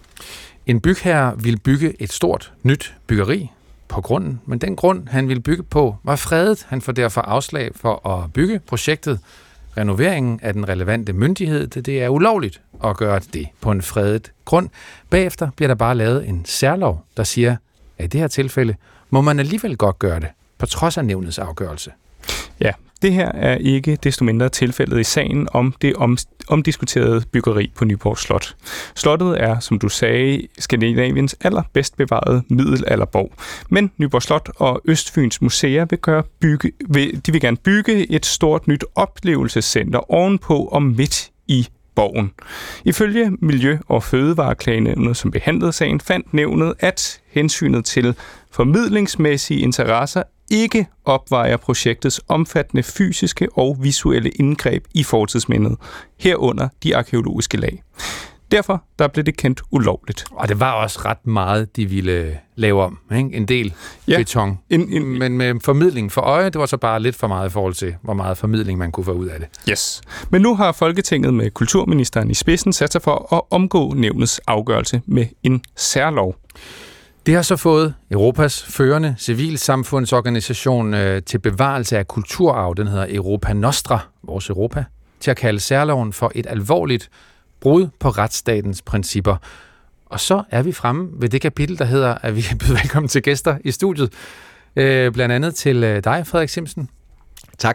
Speaker 1: En bygherre ville bygge et stort, nyt byggeri på grunden, men den grund, han ville bygge på, var fredet. Han får derfor afslag for at bygge projektet. Renoveringen af den relevante myndighed, det er ulovligt at gøre det på en fredet grund. Bagefter bliver der bare lavet en særlov, der siger, at i det her tilfælde må man alligevel godt gøre det, på trods af nævnets afgørelse.
Speaker 2: Ja, det her er ikke desto mindre tilfældet i sagen om det om, omdiskuterede byggeri på Nyborg Slot. Slottet er, som du sagde, Skandinaviens allerbedst bevarede middelalderborg. Men Nyborg Slot og Østfyns Museer vil, gøre bygge, vil, de vil gerne bygge et stort nyt oplevelsescenter ovenpå og midt i borgen. Ifølge Miljø- og Fødevareklagenævnet, som behandlede sagen, fandt nævnet, at hensynet til formidlingsmæssige interesser ikke opvejer projektets omfattende fysiske og visuelle indgreb i fortidsmindet, herunder de arkæologiske lag. Derfor der blev det kendt ulovligt.
Speaker 1: Og det var også ret meget, de ville lave om. Ikke? En del ja, beton. En, en, men med formidling for øje, det var så bare lidt for meget i forhold til, hvor meget formidling man kunne få ud af det.
Speaker 2: Yes. Men nu har Folketinget med kulturministeren i spidsen sat sig for at omgå nævnets afgørelse med en særlov.
Speaker 1: Det har så fået Europas førende civilsamfundsorganisation øh, til bevarelse af kulturarv, den hedder Europa Nostra, vores Europa, til at kalde særloven for et alvorligt brud på retsstatens principper. Og så er vi fremme ved det kapitel, der hedder, at vi byder velkommen til gæster i studiet. Øh, blandt andet til øh, dig, Frederik Simsen.
Speaker 10: Tak.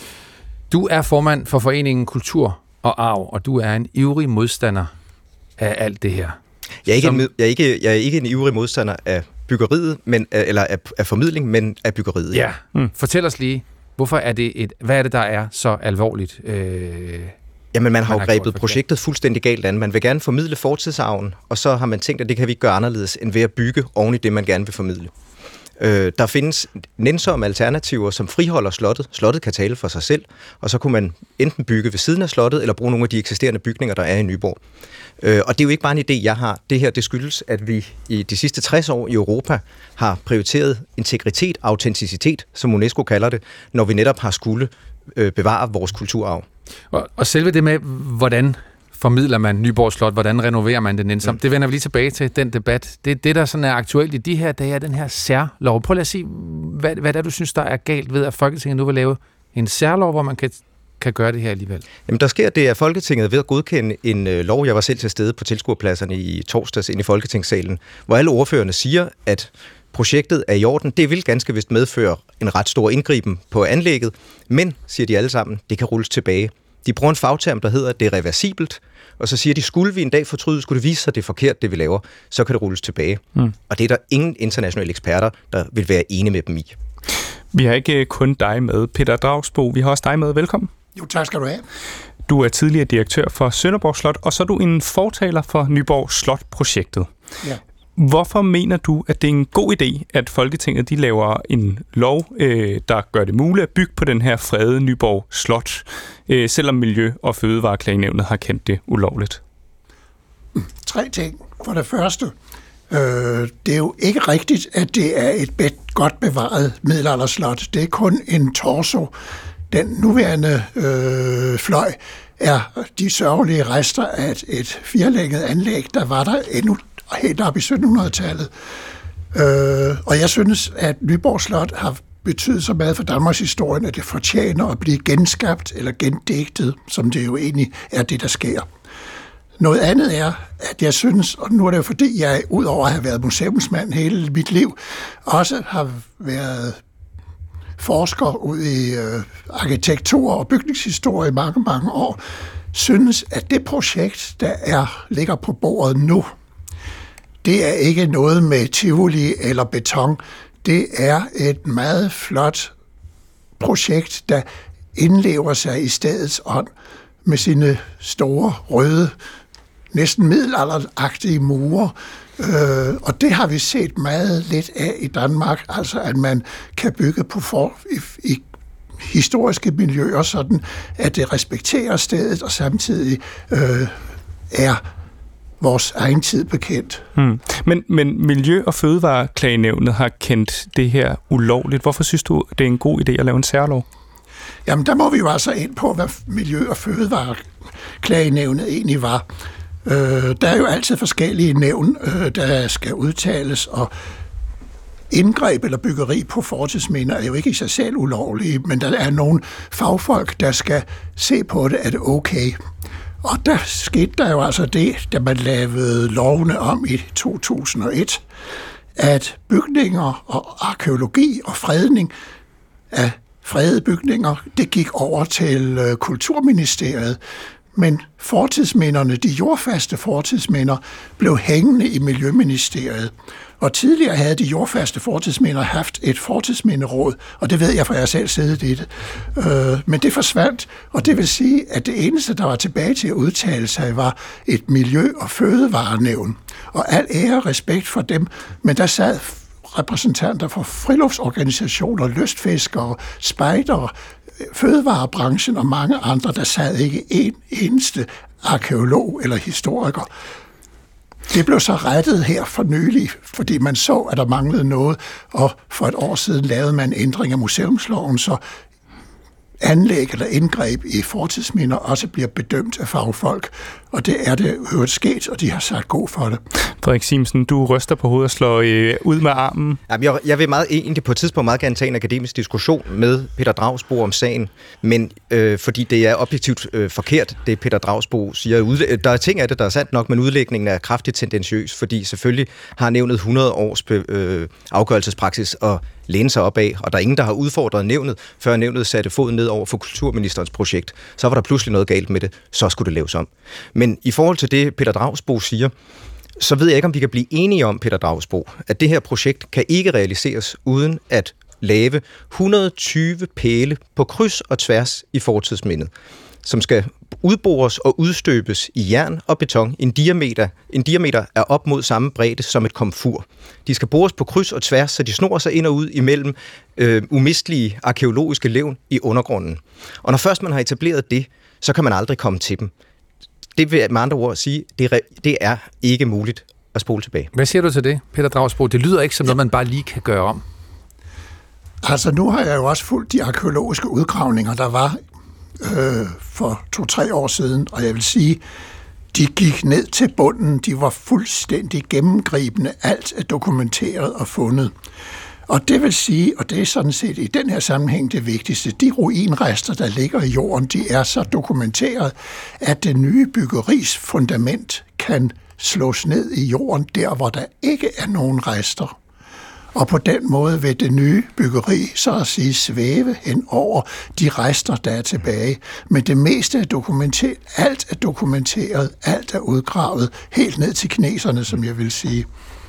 Speaker 1: Du er formand for Foreningen Kultur og Arv, og du er en ivrig modstander af alt det her.
Speaker 10: Jeg er ikke, Som... en, jeg er ikke, jeg er ikke en ivrig modstander af byggeriet, men, eller af, af formidling, men af byggeriet.
Speaker 1: Ja. Mm. Fortæl os lige, hvorfor er det et, hvad er det, der er så alvorligt? Øh,
Speaker 10: Jamen, man har man jo grebet projektet fuldstændig galt an. Man vil gerne formidle fortidsarven, og så har man tænkt, at det kan vi ikke gøre anderledes, end ved at bygge oven i det, man gerne vil formidle. Øh, der findes nænsomme alternativer, som friholder slottet. Slottet kan tale for sig selv, og så kunne man enten bygge ved siden af slottet, eller bruge nogle af de eksisterende bygninger, der er i Nyborg. Øh, og det er jo ikke bare en idé, jeg har. Det her, det skyldes, at vi i de sidste tres år i Europa har prioriteret integritet, autenticitet, som UNESCO kalder det, når vi netop har skulle øh, bevare vores kulturarv.
Speaker 1: Og, og selve det med, hvordan formidler man Nyborg Slot, hvordan renoverer man det nænsomt, mm. det vender vi lige tilbage til, den debat. Det, det der sådan er aktuelt i de her dage, er den her særlov. Prøv lige at sige, hvad, hvad der du synes, der er galt ved, at Folketinget nu vil lave en særlov, hvor man kan kan gøre det her alligevel?
Speaker 10: Jamen, der sker det, at Folketinget ved at godkende en øh, lov, jeg var selv til stede på tilskuerpladserne i torsdags ind i Folketingssalen, hvor alle ordførerne siger, at projektet er i orden. Det vil ganske vist medføre en ret stor indgriben på anlægget, men, siger de alle sammen, det kan rulles tilbage. De bruger en fagterm, der hedder, det er reversibelt, og så siger de, skulle vi en dag fortryde, skulle det vise sig, det er forkert, det vi laver, så kan det rulles tilbage. Mm. Og det er der ingen internationale eksperter, der vil være enige med dem i.
Speaker 2: Vi har ikke kun dig med, Peter Dragsbo. Vi har også dig med. Velkommen.
Speaker 11: Jo, tak skal du have.
Speaker 2: Du er tidligere direktør for Sønderborg Slot, og så er du en fortaler for Nyborg Slot-projektet.
Speaker 11: Ja.
Speaker 2: Hvorfor mener du, at det er en god idé, at Folketinget de laver en lov, øh, der gør det muligt at bygge på den her fredede Nyborg Slot, øh, selvom Miljø- og Fødevareklagenævnet har kendt det ulovligt?
Speaker 11: Tre ting. For det første, øh, det er jo ikke rigtigt, at det er et bed, godt bevaret middelalderslot. Det er kun en torso. Den nuværende øh, fløj er de sørgelige rester af et, et firelænget anlæg, der var der endnu helt op i syttenhundredetallet. Øh, og jeg synes, at Nyborg Slot har betydet så meget for Danmarks historie, at det fortjener at blive genskabt eller gendigtet, som det jo egentlig er det, der sker. Noget andet er, at jeg synes, og nu er det jo fordi, jeg udover at have været museumsmand hele mit liv, også har været forsker ud i øh, arkitektur og bygningshistorie i mange, mange år, synes, at det projekt, der er, ligger på bordet nu, det er ikke noget med tivoli eller beton. Det er et meget flot projekt, der indlever sig i stedets ånd med sine store, røde, næsten middelalderagtige mure. Øh, og det har vi set meget lidt af i Danmark, altså at man kan bygge på for, i, i historiske miljøer, sådan at det respekterer stedet og samtidig øh, er vores egen tid bekendt.
Speaker 2: Hmm. Men, men Miljø- og Fødevareklagenævnet har kendt det her ulovligt. Hvorfor synes du, det er en god idé at lave en særlov?
Speaker 11: Jamen, der må vi jo altså ind på, hvad Miljø- og Fødevareklagenævnet egentlig var. Øh, der er jo altid forskellige nævn, øh, der skal udtales, og indgreb eller byggeri på fortidsminder er jo ikke i sig selv ulovlige, men der er nogle fagfolk, der skal se på det, er det okay. Og der skete der jo altså det, da man lavede lovene om i to tusind og et, at bygninger og arkæologi og fredning af fredede bygninger, det gik over til Kulturministeriet. Men fortidsminderne, de jordfaste fortidsminder, blev hængende i Miljøministeriet. Og tidligere havde de jordfaste fortidsminder haft et fortidsminderåd, og det ved jeg, for jeg selv siddet i det. Øh, men det forsvandt, og det vil sige, at det eneste, der var tilbage til at udtale sig, var et miljø- og fødevarenævn. Og al ære og respekt for dem, men der sad repræsentanter for friluftsorganisationer, lystfiskere, spejdere, fødevarebranchen og mange andre, der sad ikke en eneste arkeolog eller historiker. Det blev så rettet her for nylig, fordi man så, at der manglede noget, og for et år siden lavede man en ændring af museumsloven, så anlæg eller indgreb i fortidsminder også bliver bedømt af fagfolk, og det er det hørt sket, og de har sagt god for det.
Speaker 2: Frederik Siemsen, du ryster på hovedet og slår øh, ud med armen.
Speaker 10: Jamen, jeg, jeg vil meget egentlig på et tidspunkt meget gerne tage en akademisk diskussion med Peter Dragsbo om sagen, men øh, fordi det er objektivt øh, forkert, det Peter Dragsbo siger. Udlæ- der er ting af det, der er sandt nok, men udlægningen er kraftigt tendentiøs, fordi selvfølgelig har nævnet hundrede års øh, afgørelsespraksis og læne sig op af, og der er ingen, der har udfordret nævnet, før nævnet satte foden ned over for kulturministerens projekt. Så var der pludselig noget galt med det, så skulle det laves om. Men i forhold til det, Peter Dragsbo siger, så ved jeg ikke, om vi kan blive enige om, Peter Dragsbo, at det her projekt kan ikke realiseres uden at lave et hundrede og tyve pæle på kryds og tværs i fortidsmindet, som skal udbores og udstøbes i jern og beton. En diameter, en diameter er op mod samme bredde som et komfur. De skal bores på kryds og tværs, så de snor sig ind og ud imellem øh, umistelige arkeologiske levn i undergrunden. Og når først man har etableret det, så kan man aldrig komme til dem. Det vil med andre ord sige, det er, det er ikke muligt at spole tilbage.
Speaker 1: Hvad siger du til det, Peter Dragsbo? Det lyder ikke som noget, man bare lige kan gøre om.
Speaker 11: Altså, nu har jeg jo også fulgt de arkeologiske udgravninger, der var øh, for to-tre år siden, og jeg vil sige, de gik ned til bunden, de var fuldstændig gennemgribende, alt er dokumenteret og fundet. Og det vil sige, og det er sådan set i den her sammenhæng det vigtigste, de ruinrester, der ligger i jorden, de er så dokumenteret, at det nye byggeris fundament kan slås ned i jorden, der hvor der ikke er nogen rester. Og på den måde vil det nye byggeri, så at sige, svæve hen over de rester, der er tilbage. Men det meste er dokumenteret, alt er dokumenteret, alt er udgravet, helt ned til kineserne, som jeg vil sige.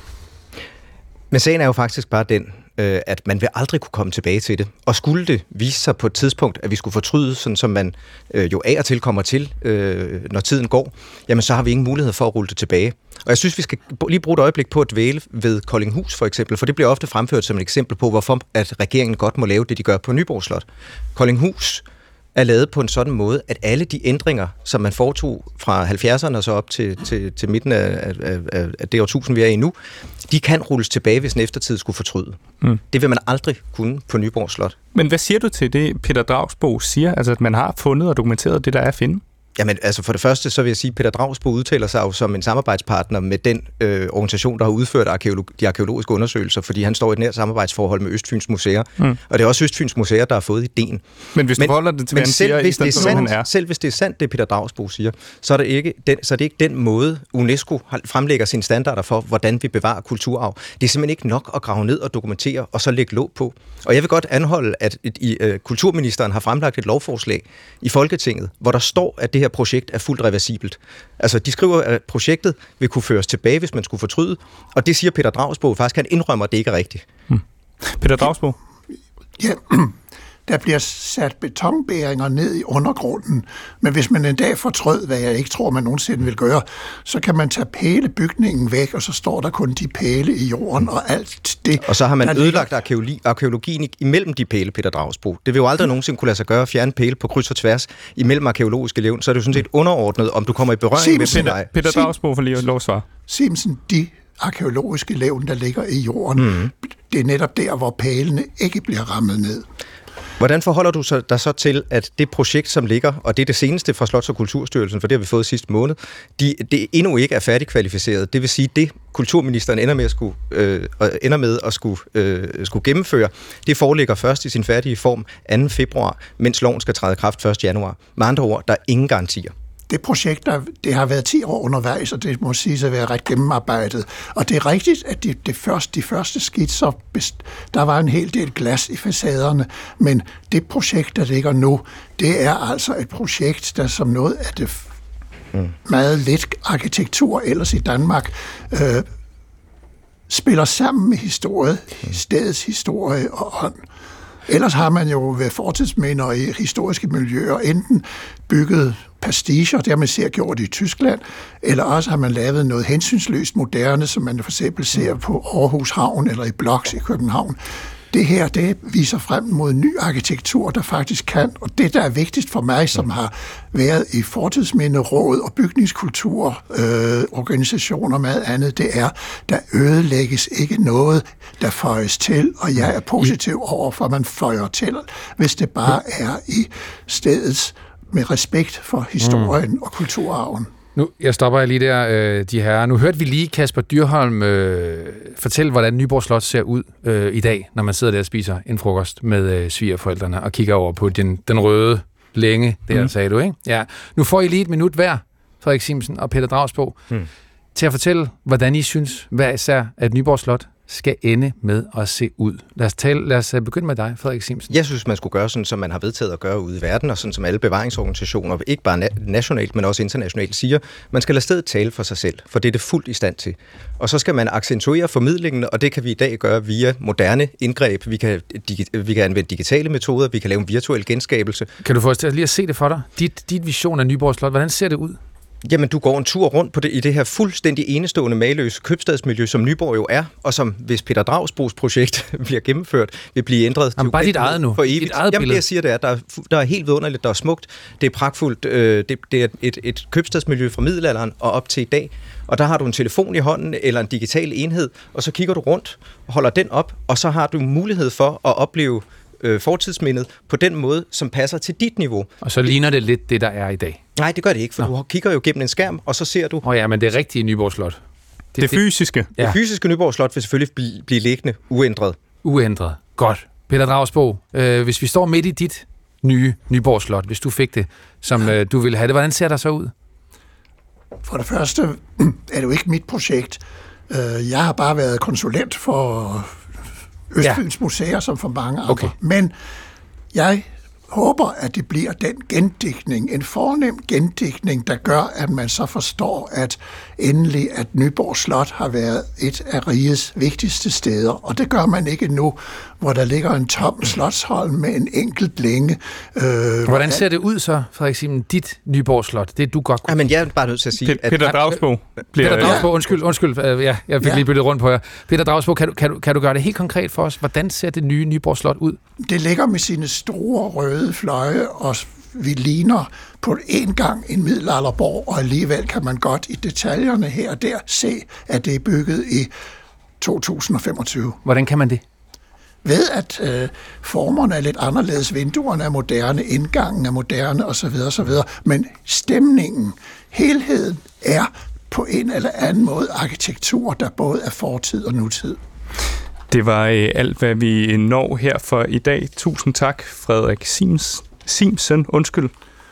Speaker 10: Men sagen er jo faktisk bare den, at man vil aldrig kunne komme tilbage til det. Og skulle det vise sig på et tidspunkt, at vi skulle fortryde, sådan som man jo af og til kommer til, når tiden går, jamen så har vi ingen mulighed for at rulle det tilbage. Og jeg synes, vi skal lige bruge et øjeblik på at dvæle ved Koldinghus for eksempel, for det bliver ofte fremført som et eksempel på, hvorfor at regeringen godt må lave det, de gør på Nyborg Slot. Koldinghus er lavet på en sådan måde, at alle de ændringer, som man foretog fra halvfjerdserne og så op til, til, til midten af, af, af det årtusind, vi er i nu, de kan rulles tilbage, hvis en eftertid skulle fortryde. Mm. Det vil man aldrig kunne på Nyborg Slot.
Speaker 2: Men hvad siger du til det, Peter Dragsbo siger, altså at man har fundet og dokumenteret det, der er at finde?
Speaker 10: Jamen, altså for det første, så vil jeg sige, at Peter Dragsbo udtaler sig jo som en samarbejdspartner med den øh, organisation, der har udført arkeolog- de arkeologiske undersøgelser, fordi han står i et nært samarbejdsforhold med Østfyns Museer. Mm. Og det er også Østfyns Museer, der har fået ideen.
Speaker 2: Men hvis du holder det til, hvad han siger,
Speaker 10: hvis det er
Speaker 2: sandt, han er.
Speaker 10: Selv hvis det er sandt, det Peter Dragsbo siger, så er det ikke den, så er det ikke den måde, UNESCO fremlægger sine standarder for, hvordan vi bevarer kulturarv. Det er simpelthen ikke nok at grave ned og dokumentere, og så lægge låg på. Og jeg vil godt anholde, at et, i, øh, kulturministeren har fremlagt et lovforslag i Folketinget, hvor der står, at det her projekt er fuldt reversibelt. Altså, de skriver, at projektet vil kunne føres tilbage, hvis man skulle fortryde, og det siger Peter Dragsbo faktisk, han indrømmer, at det ikke er rigtigt.
Speaker 2: Hmm. Peter Dragsbo?
Speaker 11: Ja, der bliver sat betonbæringer ned i undergrunden, men hvis man en dag fortrød, hvad jeg ikke tror, man nogensinde vil gøre, så kan man tage pælebygningen væk, og så står der kun de pæle i jorden og alt det.
Speaker 10: Og så har man ødelagt arkeologi, arkeologien imellem de pæle, Peter Dragsbo. Det vil jo aldrig nogensinde kunne lade sig gøre at fjerne pæle på kryds og tværs imellem arkeologiske levn, så er det jo sådan set underordnet, om du kommer i berøring med
Speaker 2: Peter, Peter, Peter Dragsbo for lige at lov svar.
Speaker 11: Simsen, de arkeologiske levn, der ligger i jorden, mm. det er netop der, hvor pælene ikke bliver rammet ned.
Speaker 10: Hvordan forholder du dig så til, at det projekt, som ligger, og det er det seneste fra Slots- og Kulturstyrelsen, for det har vi fået sidste måned, de, det endnu ikke er færdigkvalificeret. Det vil sige, det kulturministeren ender med at skulle, øh, ender med at skulle, øh, skulle gennemføre, det foreligger først i sin færdige form anden februar, mens loven skal træde i kraft første januar. Med andre ord, der er ingen garantier.
Speaker 11: Det projekt, der, det har været ti år undervejs, og det må siges at være ret gennemarbejdet. Og det er rigtigt, at det, det første, de første skitser, der var en hel del glas i facaderne, men det projekt, der ligger nu, det er altså et projekt, der som noget af det mm. meget lidt arkitektur ellers i Danmark øh, spiller sammen med historie, mm. stedets historie og ånd. Ellers har man jo ved fortidsminder i historiske miljøer enten bygget pasticher, det har man ser gjort i Tyskland, eller også har man lavet noget hensynsløst moderne, som man for eksempel ser på Aarhus Havn eller i Bloks i København. Det her, det viser frem mod ny arkitektur, der faktisk kan, og det, der er vigtigst for mig, som har været i fortidsminderåd og bygningskultur, øh, organisationer og meget andet, det er, der ødelægges ikke noget, der føjes til, og jeg er positiv over for, at man føjer til, hvis det bare er i stedets med respekt for historien mm. og kulturarven.
Speaker 1: Nu, jeg stopper lige der, øh, de her. Nu hørte vi lige Kasper Dyrholm øh, fortælle, hvordan Nyborg Slot ser ud øh, i dag, når man sidder der og spiser en frokost med øh, svigerforældrene og kigger over på den, den røde længe, der mm. sagde du, ikke? Ja. Nu får I lige et minut hver, Frederik Simsen og Peter Dragsbo, mm. til at fortælle, hvordan I synes, hver især, at Nyborg Slot skal ende med at se ud. Lad os, tale, lad os begynde med dig, Frederik Simsen.
Speaker 10: Jeg synes, man skulle gøre sådan, som man har vedtaget at gøre ude i verden, og sådan som alle bevaringsorganisationer, ikke bare nationalt, men også internationalt, siger. Man skal lade stedet tale for sig selv, for det er det fuldt i stand til. Og så skal man accentuere formidlingen, og det kan vi i dag gøre via moderne indgreb. Vi kan, digi- vi kan anvende digitale metoder, vi kan lave en virtuel genskabelse.
Speaker 1: Kan du få os til lige at se det for dig? Dit, dit vision af Nyborg Slot, hvordan ser det ud?
Speaker 10: Jamen, du går en tur rundt på det, i det her fuldstændig enestående maløse købstadsmiljø, som Nyborg jo er, og som, hvis Peter Dragsbos projekt bliver gennemført, vil blive ændret.
Speaker 1: Jamen, bare dit eget nu.
Speaker 10: For evigt.
Speaker 1: Dit eget
Speaker 10: Jamen, det jeg siger, det er, der er, der er helt vidunderligt, der er smukt, det er pragtfuldt, øh, det, det er et, et købstadsmiljø fra middelalderen og op til i dag, og der har du en telefon i hånden, eller en digital enhed, og så kigger du rundt og holder den op, og så har du mulighed for at opleve øh, fortidsmindet på den måde, som passer til dit niveau.
Speaker 1: Og så ligner det lidt det, der er i dag.
Speaker 10: Nej, det gør det ikke, for Nå. du kigger jo gennem en skærm, og så ser du...
Speaker 1: Åh oh ja, men det er rigtige Nyborg Slot.
Speaker 2: Det, det fysiske.
Speaker 10: Ja. Det fysiske Nyborg Slot vil selvfølgelig blive, blive liggende uændret.
Speaker 1: Uændret. Godt. Peter Dragsbo, øh, hvis vi står midt i dit nye Nyborg Slot, hvis du fik det, som øh, du ville have det, hvordan ser det så ud?
Speaker 11: For det første er det jo ikke mit projekt. Jeg har bare været konsulent for Østfyns ja. Museer som for mange andre.
Speaker 1: Okay.
Speaker 11: Men jeg håber, at det bliver den gendigtning, en fornem gendigtning, der gør, at man så forstår, at endelig, at Nyborg Slot har været et af rigets vigtigste steder. Og det gør man ikke nu, hvor der ligger en tom slotsholm med en enkelt længe.
Speaker 1: Øh, Hvordan ser det ud så, Frederik Simen, dit Nyborg Slot? Det er du godt kunne...
Speaker 10: Ja, men jeg er bare nødt til at sige,
Speaker 2: P- Peter Dragsbo bliver...
Speaker 1: Peter Dragsbo, undskyld, undskyld, ja, jeg fik ja. lige byttet rundt på jer. Peter Dragsbo, kan du, kan, du, kan du gøre det helt konkret for os? Hvordan ser det nye Nyborg Slot ud?
Speaker 11: Det ligger med sine store røde fløje, og vi ligner på en gang en middelalderborg, og alligevel kan man godt i detaljerne her og der se, at det er bygget i to tusind og femogtyve.
Speaker 1: Hvordan kan man det?
Speaker 11: Ved at øh, formerne er lidt anderledes, vinduerne er moderne, indgangen er moderne osv. osv. Men stemningen, helheden er på en eller anden måde arkitektur, der både er fortid og nutid.
Speaker 2: Det var øh, alt, hvad vi når her for i dag. Tusind tak, Frederik Sims, Simsen, undskyld.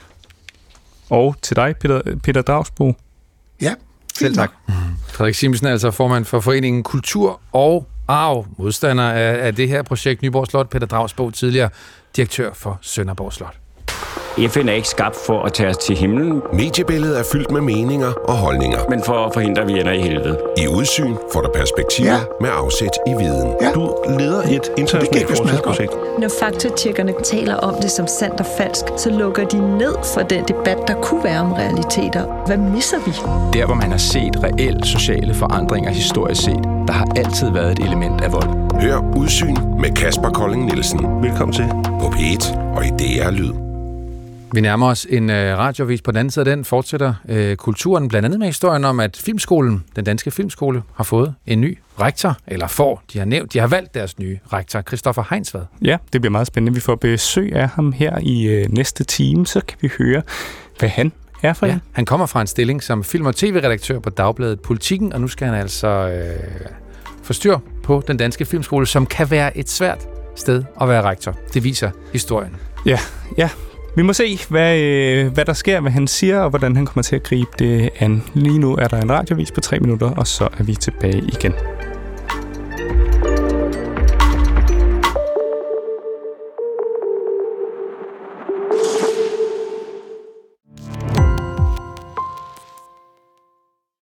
Speaker 2: Og til dig, Peter, Peter Dragsbo.
Speaker 11: Ja,
Speaker 10: selv tak.
Speaker 1: Mm. Frederik Simsen er altså formand for Foreningen Kultur og Arv, modstander af, af det her projekt Nyborg Slot. Peter Dragsbo, tidligere direktør for Sønderborg Slot.
Speaker 12: F N er ikke skabt for at tage os til himlen.
Speaker 13: Mediebilledet er fyldt med meninger og holdninger.
Speaker 12: Men for at forhindre, at vi ender i helvede.
Speaker 13: I Udsyn får der perspektiver ja. med afsæt i viden.
Speaker 14: Ja. Du leder et internationalt forskningsprojekt.
Speaker 15: Når faktatjekkerne taler om det som sandt og falsk, så lukker de ned for den debat, der kunne være om realiteter. Hvad misser vi?
Speaker 16: Der, hvor man har set reelle sociale forandringer historisk set, der har altid været et element af vold.
Speaker 13: Hør Udsyn med Kasper Kolding Nielsen.
Speaker 14: Velkommen til.
Speaker 13: På P et og i D R Lyd.
Speaker 1: Vi nærmer os en øh, radioavis. På den anden side af den fortsætter øh, kulturen, blandt andet med historien om, at Filmskolen, den danske filmskole, har fået en ny rektor, eller får, de har nævnt, de har valgt deres nye rektor, Christoffer Heinsvad.
Speaker 2: Ja, det bliver meget spændende. Vi får besøg af ham her i øh, næste time, så kan vi høre, hvad han er for
Speaker 1: ja,
Speaker 2: en.
Speaker 1: Han kommer fra en stilling som film- og tv-redaktør på Dagbladet Politikken, og nu skal han altså øh, få styr på den danske filmskole, som kan være et svært sted at være rektor. Det viser historien.
Speaker 2: Ja, ja. Vi må se, hvad, øh, hvad der sker, hvad han siger, og hvordan han kommer til at gribe det an. Lige nu er der en radiovis på tre minutter, og så er vi tilbage igen.